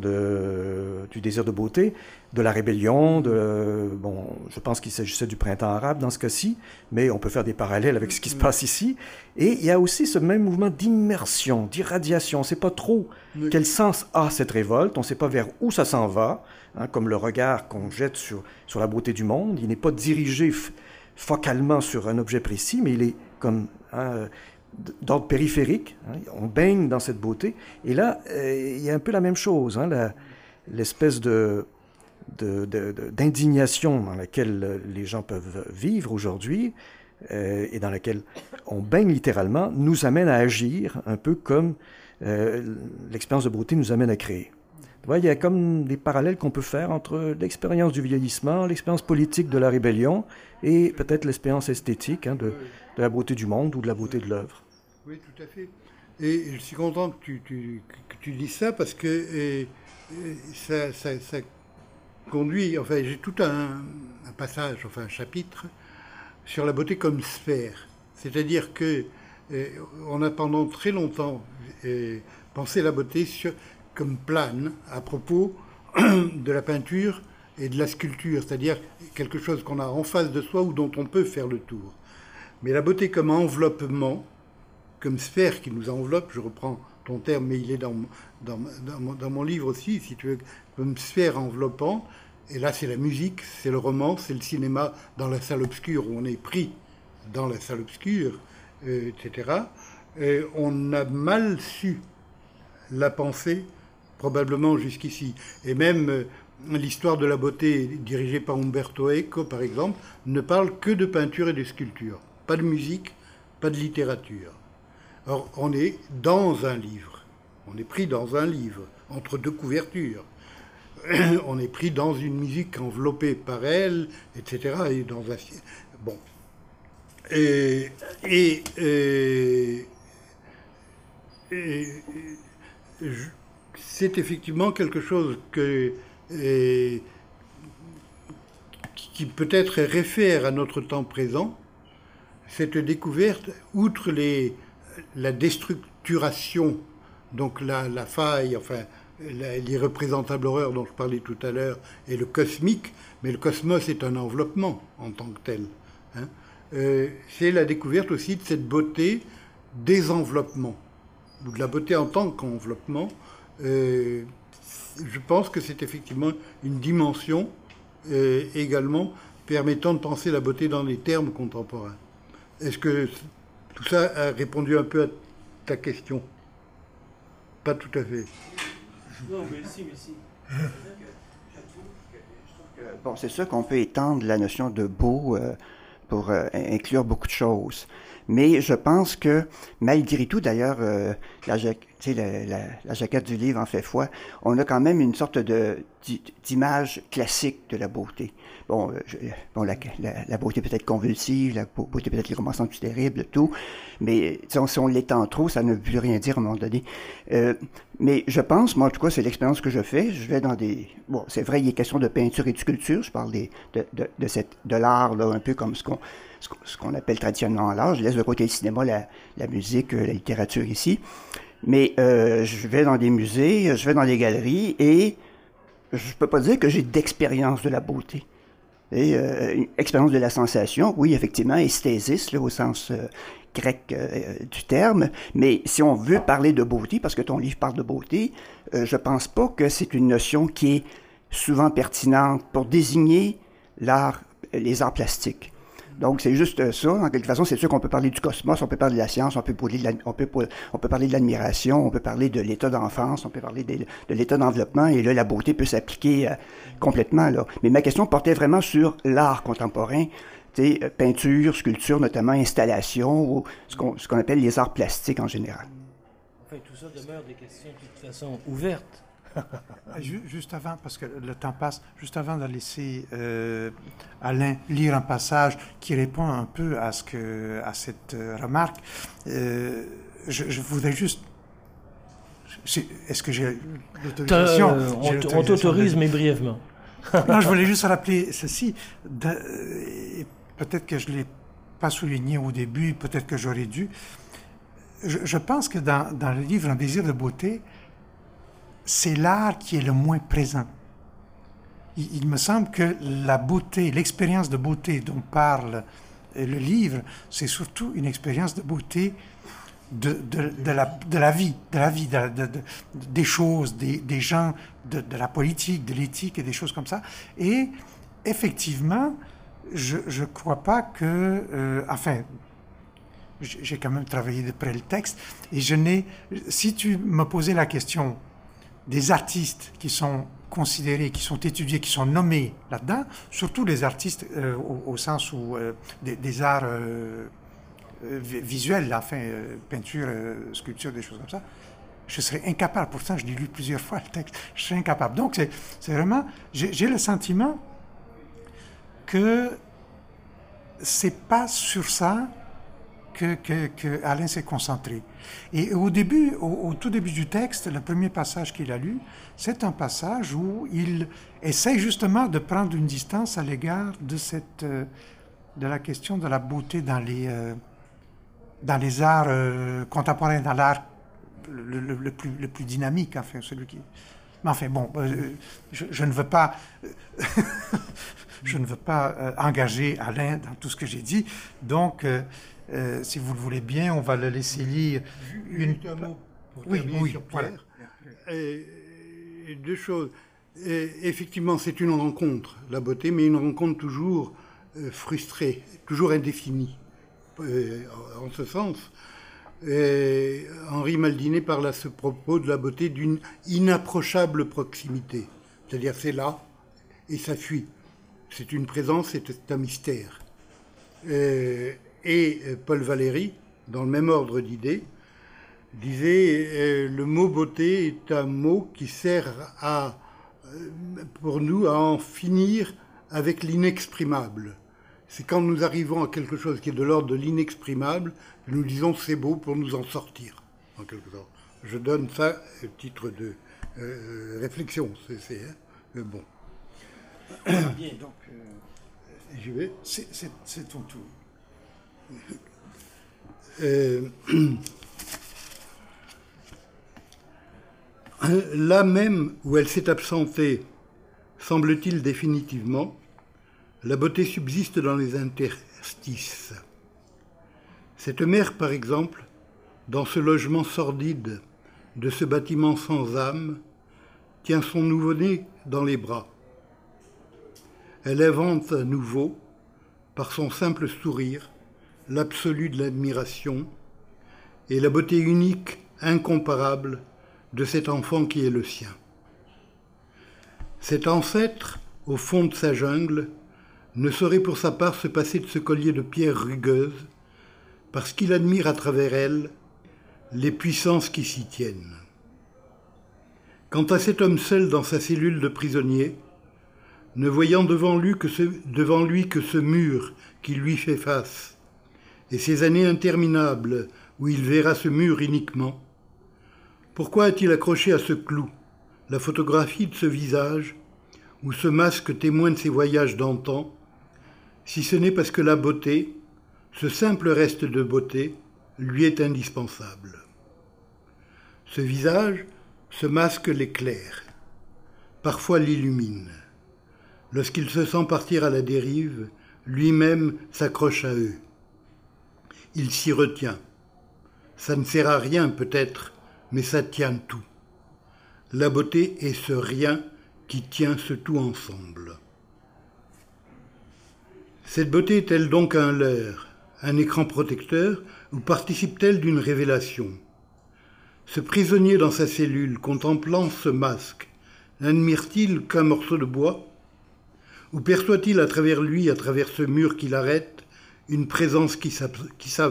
de, du désir de beauté, de la rébellion, de, bon, je pense qu'il s'agissait du printemps arabe dans ce cas-ci, mais on peut faire des parallèles avec ce qui se passe ici. Et il y a aussi ce même mouvement d'immersion, d'irradiation. On ne sait pas trop oui. quel sens a cette révolte, on ne sait pas vers où ça s'en va, hein, comme le regard qu'on jette sur, sur la beauté du monde. Il n'est pas dirigé f- focalement sur un objet précis, mais il est comme... Hein, d'ordre périphérique, hein, on baigne dans cette beauté, et là, euh, il y a un peu la même chose, hein, la, l'espèce de, de, de, de, d'indignation dans laquelle les gens peuvent vivre aujourd'hui, euh, et dans laquelle on baigne littéralement, nous amène à agir, un peu comme euh, l'expérience de beauté nous amène à créer. Tu vois, il y a comme des parallèles qu'on peut faire entre l'expérience du vieillissement, l'expérience politique de la rébellion, et peut-être l'expérience esthétique hein, de, de la beauté du monde ou de la beauté de l'œuvre. Oui, tout à fait. Et je suis content que tu, tu, que tu dises ça parce que et, et ça, ça, ça conduit, enfin j'ai tout un, un passage, enfin un chapitre sur la beauté comme sphère. C'est-à-dire que et, on a pendant très longtemps et, pensé la beauté sur, comme plane à propos de la peinture et de la sculpture, c'est-à-dire quelque chose qu'on a en face de soi ou dont on peut faire le tour. Mais la beauté comme enveloppement, comme sphère qui nous enveloppe, je reprends ton terme, mais il est dans, dans, dans, mon, dans mon livre aussi, si tu veux, comme sphère enveloppant, et là c'est la musique, c'est le roman, c'est le cinéma dans la salle obscure, où on est pris dans la salle obscure, euh, et cetera. Et on a mal su la penser, probablement jusqu'ici. Et même euh, l'histoire de la beauté dirigée par Umberto Eco, par exemple, ne parle que de peinture et de sculpture. Pas de musique, pas de littérature. Or, on est dans un livre. On est pris dans un livre, entre deux couvertures. On est pris dans une musique enveloppée par elle, et cetera. Et dans un... Bon. Et... et, et, et je, c'est effectivement quelque chose que... Et, qui peut-être réfère à notre temps présent, cette découverte, outre les, la déstructuration, donc la, la faille, enfin la, l'irreprésentable horreur dont je parlais tout à l'heure, et le cosmique, mais le cosmos est un enveloppement en tant que tel. Hein, euh, c'est la découverte aussi de cette beauté des enveloppements, ou de la beauté en tant qu'enveloppement. Euh, je pense que c'est effectivement une dimension euh, également permettant de penser la beauté dans les termes contemporains. Est-ce que tout ça a répondu un peu à ta question? Pas tout à fait. Non, mais si, mais si. Bon, c'est sûr qu'on peut étendre la notion de beau euh, pour euh, inclure beaucoup de choses. Mais je pense que, malgré tout, d'ailleurs, euh, la, ja- tu sais, la, la, la jaquette du livre en fait foi, on a quand même une sorte de d'image classique de la beauté. Bon, euh, je, bon la, la, la beauté peut être convulsive, la beauté peut être les commencements plus terribles, tout, mais si on, si on l'étend trop, ça ne veut plus rien dire à un moment donné. Euh, mais je pense, moi en tout cas, c'est l'expérience que je fais, je vais dans des... Bon, c'est vrai, il est question de peinture et de sculpture, je parle des, de, de, de, cette, de l'art, là, un peu comme ce qu'on ce qu'on appelle traditionnellement l'art. Je laisse de côté le cinéma, la, la musique, la littérature ici. Mais euh, je vais dans des musées, je vais dans des galeries et je peux pas dire que j'ai d'expérience de la beauté. Et euh, une expérience de la sensation, oui, effectivement, esthésis, là, au sens euh, grec euh, du terme. Mais si on veut parler de beauté, parce que ton livre parle de beauté, euh, je pense pas que c'est une notion qui est souvent pertinente pour désigner l'art, les arts plastiques. Donc, c'est juste ça. En quelque façon, c'est sûr qu'on peut parler du cosmos, on peut parler de la science, on peut, parler de la, on peut, on peut parler de l'admiration, on peut parler de l'état d'enfance, on peut parler de, de l'état d'enveloppement, et là, la beauté peut s'appliquer euh, complètement, là. Mais ma question portait vraiment sur l'art contemporain, tu sais, peinture, sculpture, notamment installation, ou ce qu'on, ce qu'on appelle les arts plastiques en général. Enfin, tout ça demeure des questions de toute façon ouvertes. Juste avant, parce que le temps passe, juste avant de laisser euh, Alain lire un passage qui répond un peu à, ce que, à cette euh, remarque, euh, je, je voudrais juste... Est-ce que j'ai l'autorisation? Euh, on, j'ai on t'autorise, de... mais brièvement. Non, je voulais juste rappeler ceci. De, euh, peut-être que je ne l'ai pas souligné au début, peut-être que j'aurais dû. Je, je pense que dans, dans le livre « Un désir de beauté », c'est l'art qui est le moins présent. Il, il me semble que la beauté, l'expérience de beauté dont parle le livre, c'est surtout une expérience de beauté de, de, de, la, de la vie, de la vie, de, de, de, des choses, des, des gens, de, de la politique, de l'éthique et des choses comme ça. Et effectivement, je ne crois pas que... Euh, enfin, j'ai quand même travaillé de près le texte, et je n'ai... Si tu me posais la question... des artistes qui sont considérés, qui sont étudiés, qui sont nommés là-dedans, surtout les artistes euh, au, au sens où euh, des, des arts euh, euh, visuels, enfin, euh, peinture, euh, sculpture, des choses comme ça, je serais incapable. Pourtant, je l'ai lu plusieurs fois, le texte. Je serais incapable. Donc, c'est, c'est vraiment... J'ai, j'ai le sentiment que c'est pas sur ça que, que, que Alain s'est concentré. Et au début, au, au tout début du texte, le premier passage qu'il a lu, c'est un passage où il essaie justement de prendre une distance à l'égard de cette, euh, de la question de la beauté dans les, euh, dans les arts euh, contemporains, dans l'art le, le, le, plus, le plus dynamique, enfin, celui qui... Mais enfin, bon, euh, je, je ne veux pas... je ne veux pas euh, engager Alain dans tout ce que j'ai dit, donc... Euh, Euh, si vous le voulez bien, on va le laisser lire une... Juste un mot pour oui, terminer oui, sur voilà. Pierre. Et, et deux choses. Et, effectivement, c'est une rencontre, la beauté, mais une rencontre toujours euh, frustrée, toujours indéfinie. Euh, en ce sens, et Henri Maldinet parle à ce propos de la beauté d'une inapprochable proximité. C'est-à-dire, c'est là, et ça fuit. C'est une présence, c'est un mystère. Et, Et Paul Valéry, dans le même ordre d'idées, disait euh, le mot beauté est un mot qui sert à, euh, pour nous à en finir avec l'inexprimable. C'est quand nous arrivons à quelque chose qui est de l'ordre de l'inexprimable que nous disons c'est beau pour nous en sortir, en quelque sorte. Je donne ça au titre de euh, réflexion. C'est, c'est, hein, bon. Bien, donc, euh, j'y vais. C'est, c'est, c'est ton tour. Euh, là même où elle s'est absentée, semble-t-il définitivement, la beauté subsiste dans les interstices. Cette mère, par exemple, dans ce logement sordide de ce bâtiment sans âme, tient son nouveau-né dans les bras. Elle invente à nouveau, par son simple sourire, l'absolu de l'admiration et la beauté unique, incomparable, de cet enfant qui est le sien. Cet ancêtre, au fond de sa jungle, ne saurait pour sa part se passer de ce collier de pierres rugueuses, parce qu'il admire à travers elle les puissances qui s'y tiennent. Quant à cet homme seul dans sa cellule de prisonnier, ne voyant devant lui que ce, devant lui que ce mur qui lui fait face, et ces années interminables où il verra ce mur uniquement, pourquoi a-t-il accroché à ce clou la photographie de ce visage ou ce masque témoin de ses voyages d'antan, si ce n'est parce que la beauté, ce simple reste de beauté, lui est indispensable. Ce visage, ce masque l'éclaire, parfois l'illumine. Lorsqu'il se sent partir à la dérive, lui-même s'accroche à eux. Il s'y retient. Ça ne sert à rien peut-être, mais ça tient tout. La beauté est ce rien qui tient ce tout ensemble. Cette beauté est-elle donc un leurre, un écran protecteur, ou participe-t-elle d'une révélation ? Ce prisonnier dans sa cellule, contemplant ce masque, n'admire-t-il qu'un morceau de bois ? Ou perçoit-il à travers lui, à travers ce mur qui l'arrête, une présence qui s'avance ?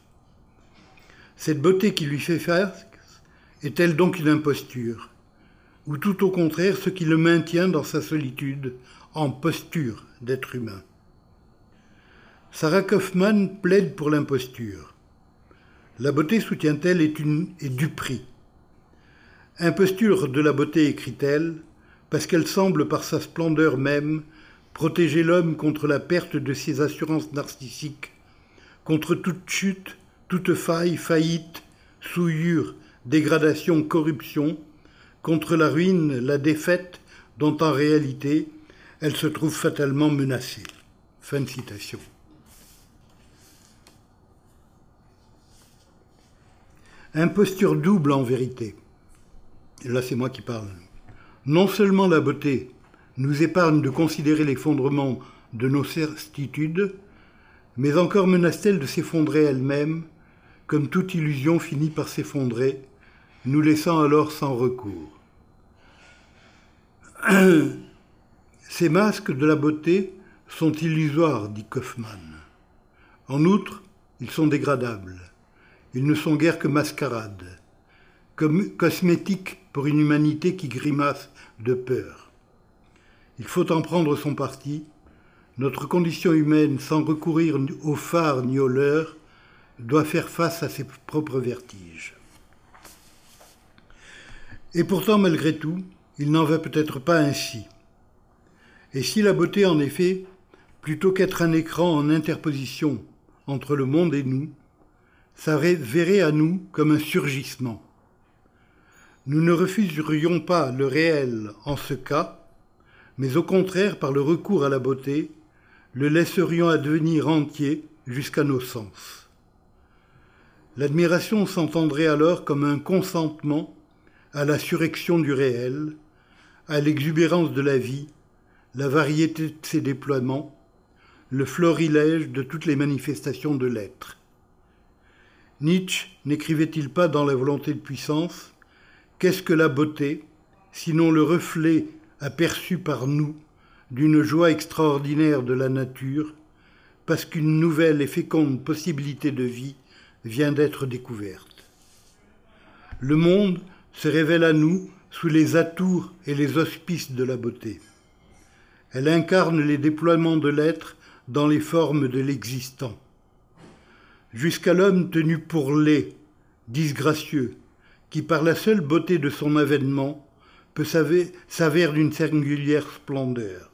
Cette beauté qui lui fait face est-elle donc une imposture ? Ou tout au contraire ce qui le maintient dans sa solitude, en posture d'être humain ? Sarah Kaufmann plaide pour l'imposture. La beauté, soutient-elle, est, une, est du prix. Imposture de la beauté, écrit-elle, parce qu'elle semble, par sa splendeur même, protéger l'homme contre la perte de ses assurances narcissiques, contre toute chute, toute faille, faillite, souillure, dégradation, corruption, contre la ruine, la défaite, dont en réalité, elle se trouve fatalement menacée. Fin de citation. Imposture double en vérité. Et là, c'est moi qui parle. Non seulement la beauté nous épargne de considérer l'effondrement de nos certitudes, mais encore menace-t-elle de s'effondrer elle-même, comme toute illusion finit par s'effondrer, nous laissant alors sans recours. Ces masques de la beauté sont illusoires, dit Kaufmann. En outre, ils sont dégradables. Ils ne sont guère que mascarades, comme cosmétiques pour une humanité qui grimace de peur. Il faut en prendre son parti. Notre condition humaine, sans recourir aux phares ni aux leurres, doit faire face à ses propres vertiges. Et pourtant, malgré tout, il n'en va peut-être pas ainsi. Et si la beauté, en effet, plutôt qu'être un écran en interposition entre le monde et nous, ça verrait à nous comme un surgissement. Nous ne refuserions pas le réel en ce cas, mais au contraire, par le recours à la beauté, le laisserions advenir entier jusqu'à nos sens. L'admiration s'entendrait alors comme un consentement à la surrection du réel, à l'exubérance de la vie, la variété de ses déploiements, le florilège de toutes les manifestations de l'être. Nietzsche n'écrivait-il pas dans La volonté de puissance « Qu'est-ce que la beauté, sinon le reflet aperçu par nous d'une joie extraordinaire de la nature, parce qu'une nouvelle et féconde possibilité de vie vient d'être découverte. Le monde se révèle à nous sous les atours et les auspices de la beauté. Elle incarne les déploiements de l'être dans les formes de l'existant. Jusqu'à l'homme tenu pour laid, disgracieux, qui par la seule beauté de son avènement peut s'avère d'une singulière splendeur.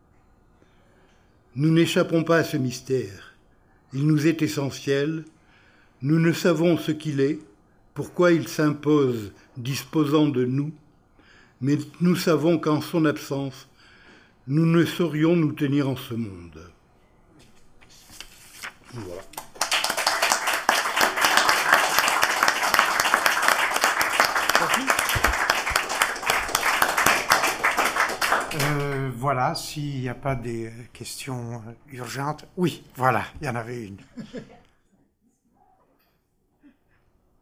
Nous n'échappons pas à ce mystère. Il nous est essentiel. Nous ne savons ce qu'il est, pourquoi il s'impose disposant de nous, mais nous savons qu'en son absence, nous ne saurions nous tenir en ce monde. Voilà. Euh, voilà, s'il n'y a pas des questions urgentes. Oui, voilà, il y en avait une.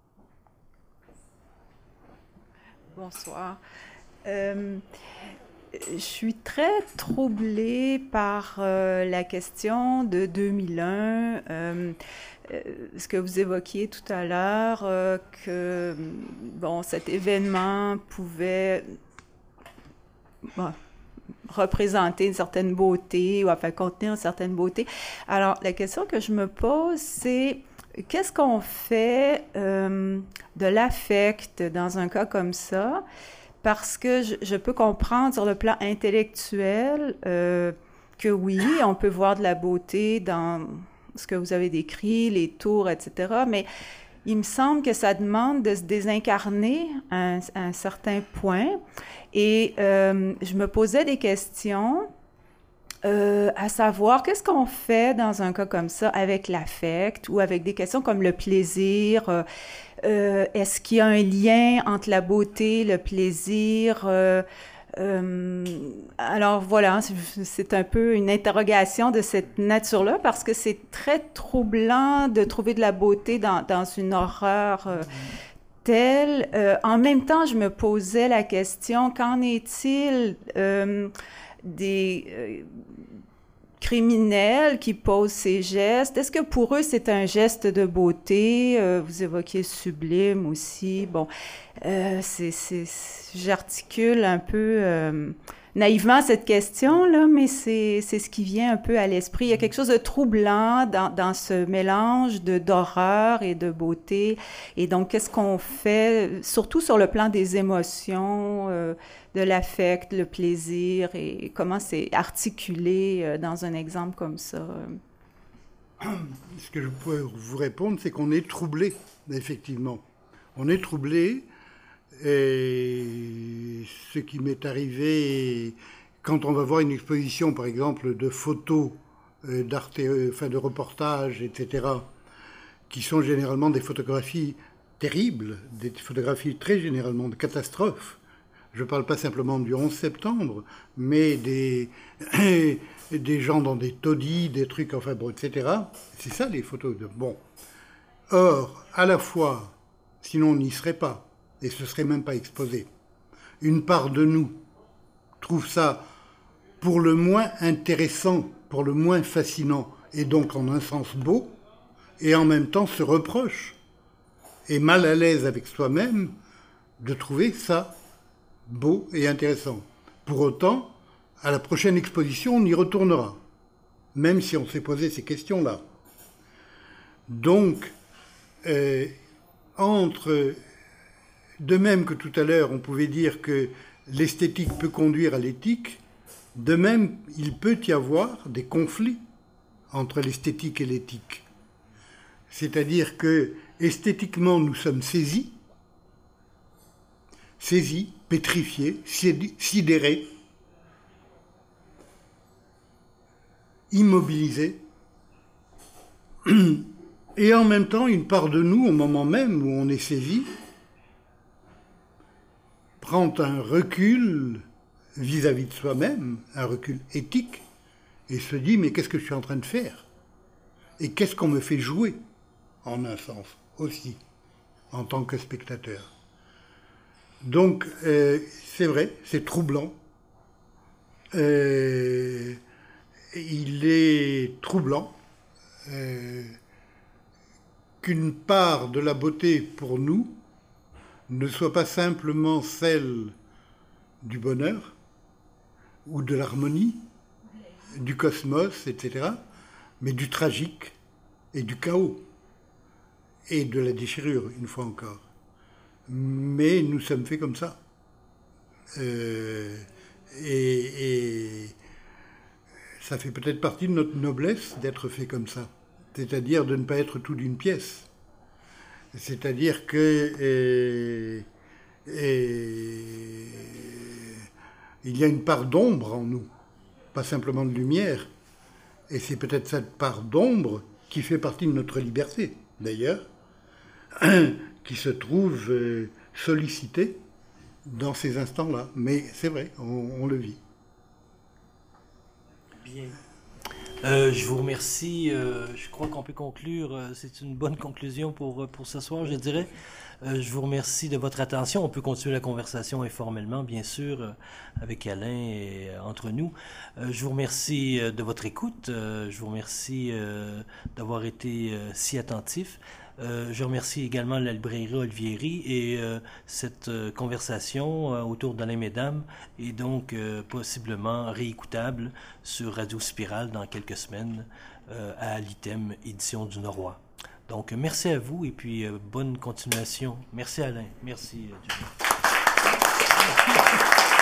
Bonsoir. Euh, je suis très troublée par euh, la question de deux mille un, euh, euh, ce que vous évoquiez tout à l'heure, euh, que bon, cet événement pouvait bon, représenter une certaine beauté ou enfin contenir une certaine beauté. Alors, la question que je me pose, c'est qu'est-ce qu'on fait euh, de l'affect dans un cas comme ça? Parce que je, je peux comprendre sur le plan intellectuel euh, que oui, on peut voir de la beauté dans ce que vous avez décrit, les tours, et cetera, mais il me semble que ça demande de se désincarner à un, à un certain point. Et euh, je me posais des questions euh, à savoir qu'est-ce qu'on fait dans un cas comme ça avec l'affect ou avec des questions comme le plaisir. Euh, Euh, est-ce qu'il y a un lien entre la beauté, le plaisir? Euh, euh, alors voilà, c'est, c'est un peu une interrogation de cette nature-là parce que c'est très troublant de trouver de la beauté dans, dans une horreur euh, telle. Euh, en même temps, je me posais la question, qu'en est-il euh, des... Euh, criminels qui posent ces gestes. Est-ce que pour eux, c'est un geste de beauté? Euh, vous évoquiez sublime aussi. Bon, euh, c'est, c'est, j'articule un peu euh, naïvement cette question-là, mais c'est, c'est ce qui vient un peu à l'esprit. Il y a quelque chose de troublant dans, dans ce mélange de, d'horreur et de beauté. Et donc, qu'est-ce qu'on fait, surtout sur le plan des émotions, euh, de l'affect, le plaisir, et comment c'est articulé dans un exemple comme ça? Ce que je pourrais vous répondre, c'est qu'on est troublé, effectivement. On est troublé, et ce qui m'est arrivé quand on va voir une exposition, par exemple, de photos, d'art, enfin de reportages, et cetera, qui sont généralement des photographies terribles, des photographies très généralement de catastrophes. Je ne parle pas simplement du onze septembre, mais des, des gens dans des taudis, des trucs, enfin bon, et cetera. C'est ça les photos de... Bon. Or, à la fois, sinon on n'y serait pas, et ce ne serait même pas exposé. Une part de nous trouve ça pour le moins intéressant, pour le moins fascinant, et donc en un sens beau, et en même temps se reproche, et mal à l'aise avec soi-même, de trouver ça beau et intéressant. Pour autant, à la prochaine exposition, on y retournera, même si on s'est posé ces questions-là. Donc, euh, entre, de même que tout à l'heure, on pouvait dire que l'esthétique peut conduire à l'éthique, de même, il peut y avoir des conflits entre l'esthétique et l'éthique. C'est-à-dire que, esthétiquement, nous sommes saisis, saisis, pétrifiés, sidérés, immobilisés, et en même temps, une part de nous, au moment même où on est saisi, prend un recul vis-à-vis de soi-même, un recul éthique, et se dit, mais qu'est-ce que je suis en train de faire? Et qu'est-ce qu'on me fait jouer, en un sens, aussi, en tant que spectateur? Donc, euh, c'est vrai, c'est troublant. Euh, il est troublant euh, qu'une part de la beauté pour nous ne soit pas simplement celle du bonheur ou de l'harmonie, du cosmos, et cetera, mais du tragique et du chaos et de la déchirure, une fois encore. Mais nous sommes faits comme ça. Euh, et, et ça fait peut-être partie de notre noblesse d'être fait comme ça. C'est-à-dire de ne pas être tout d'une pièce. C'est-à-dire que euh, euh, il y a une part d'ombre en nous, pas simplement de lumière. Et c'est peut-être cette part d'ombre qui fait partie de notre liberté, d'ailleurs, qui se trouve euh, sollicité dans ces instants-là. Mais c'est vrai, on, on le vit. Bien. Euh, je vous remercie. Euh, je crois qu'on peut conclure. Euh, c'est une bonne conclusion pour, pour ce soir, je dirais. Euh, je vous remercie de votre attention. On peut continuer la conversation informellement, bien sûr, euh, avec Alain et euh, entre nous. Euh, je vous remercie euh, de votre écoute. Euh, je vous remercie euh, d'avoir été euh, si attentif. Euh, je remercie également la librairie Olivieri et euh, cette euh, conversation euh, autour d'Alain Mesdames est donc euh, possiblement réécoutable sur Radio Spirale dans quelques semaines euh, à l'Item édition du Norois. Donc merci à vous et puis euh, bonne continuation. Merci Alain. Merci. Euh,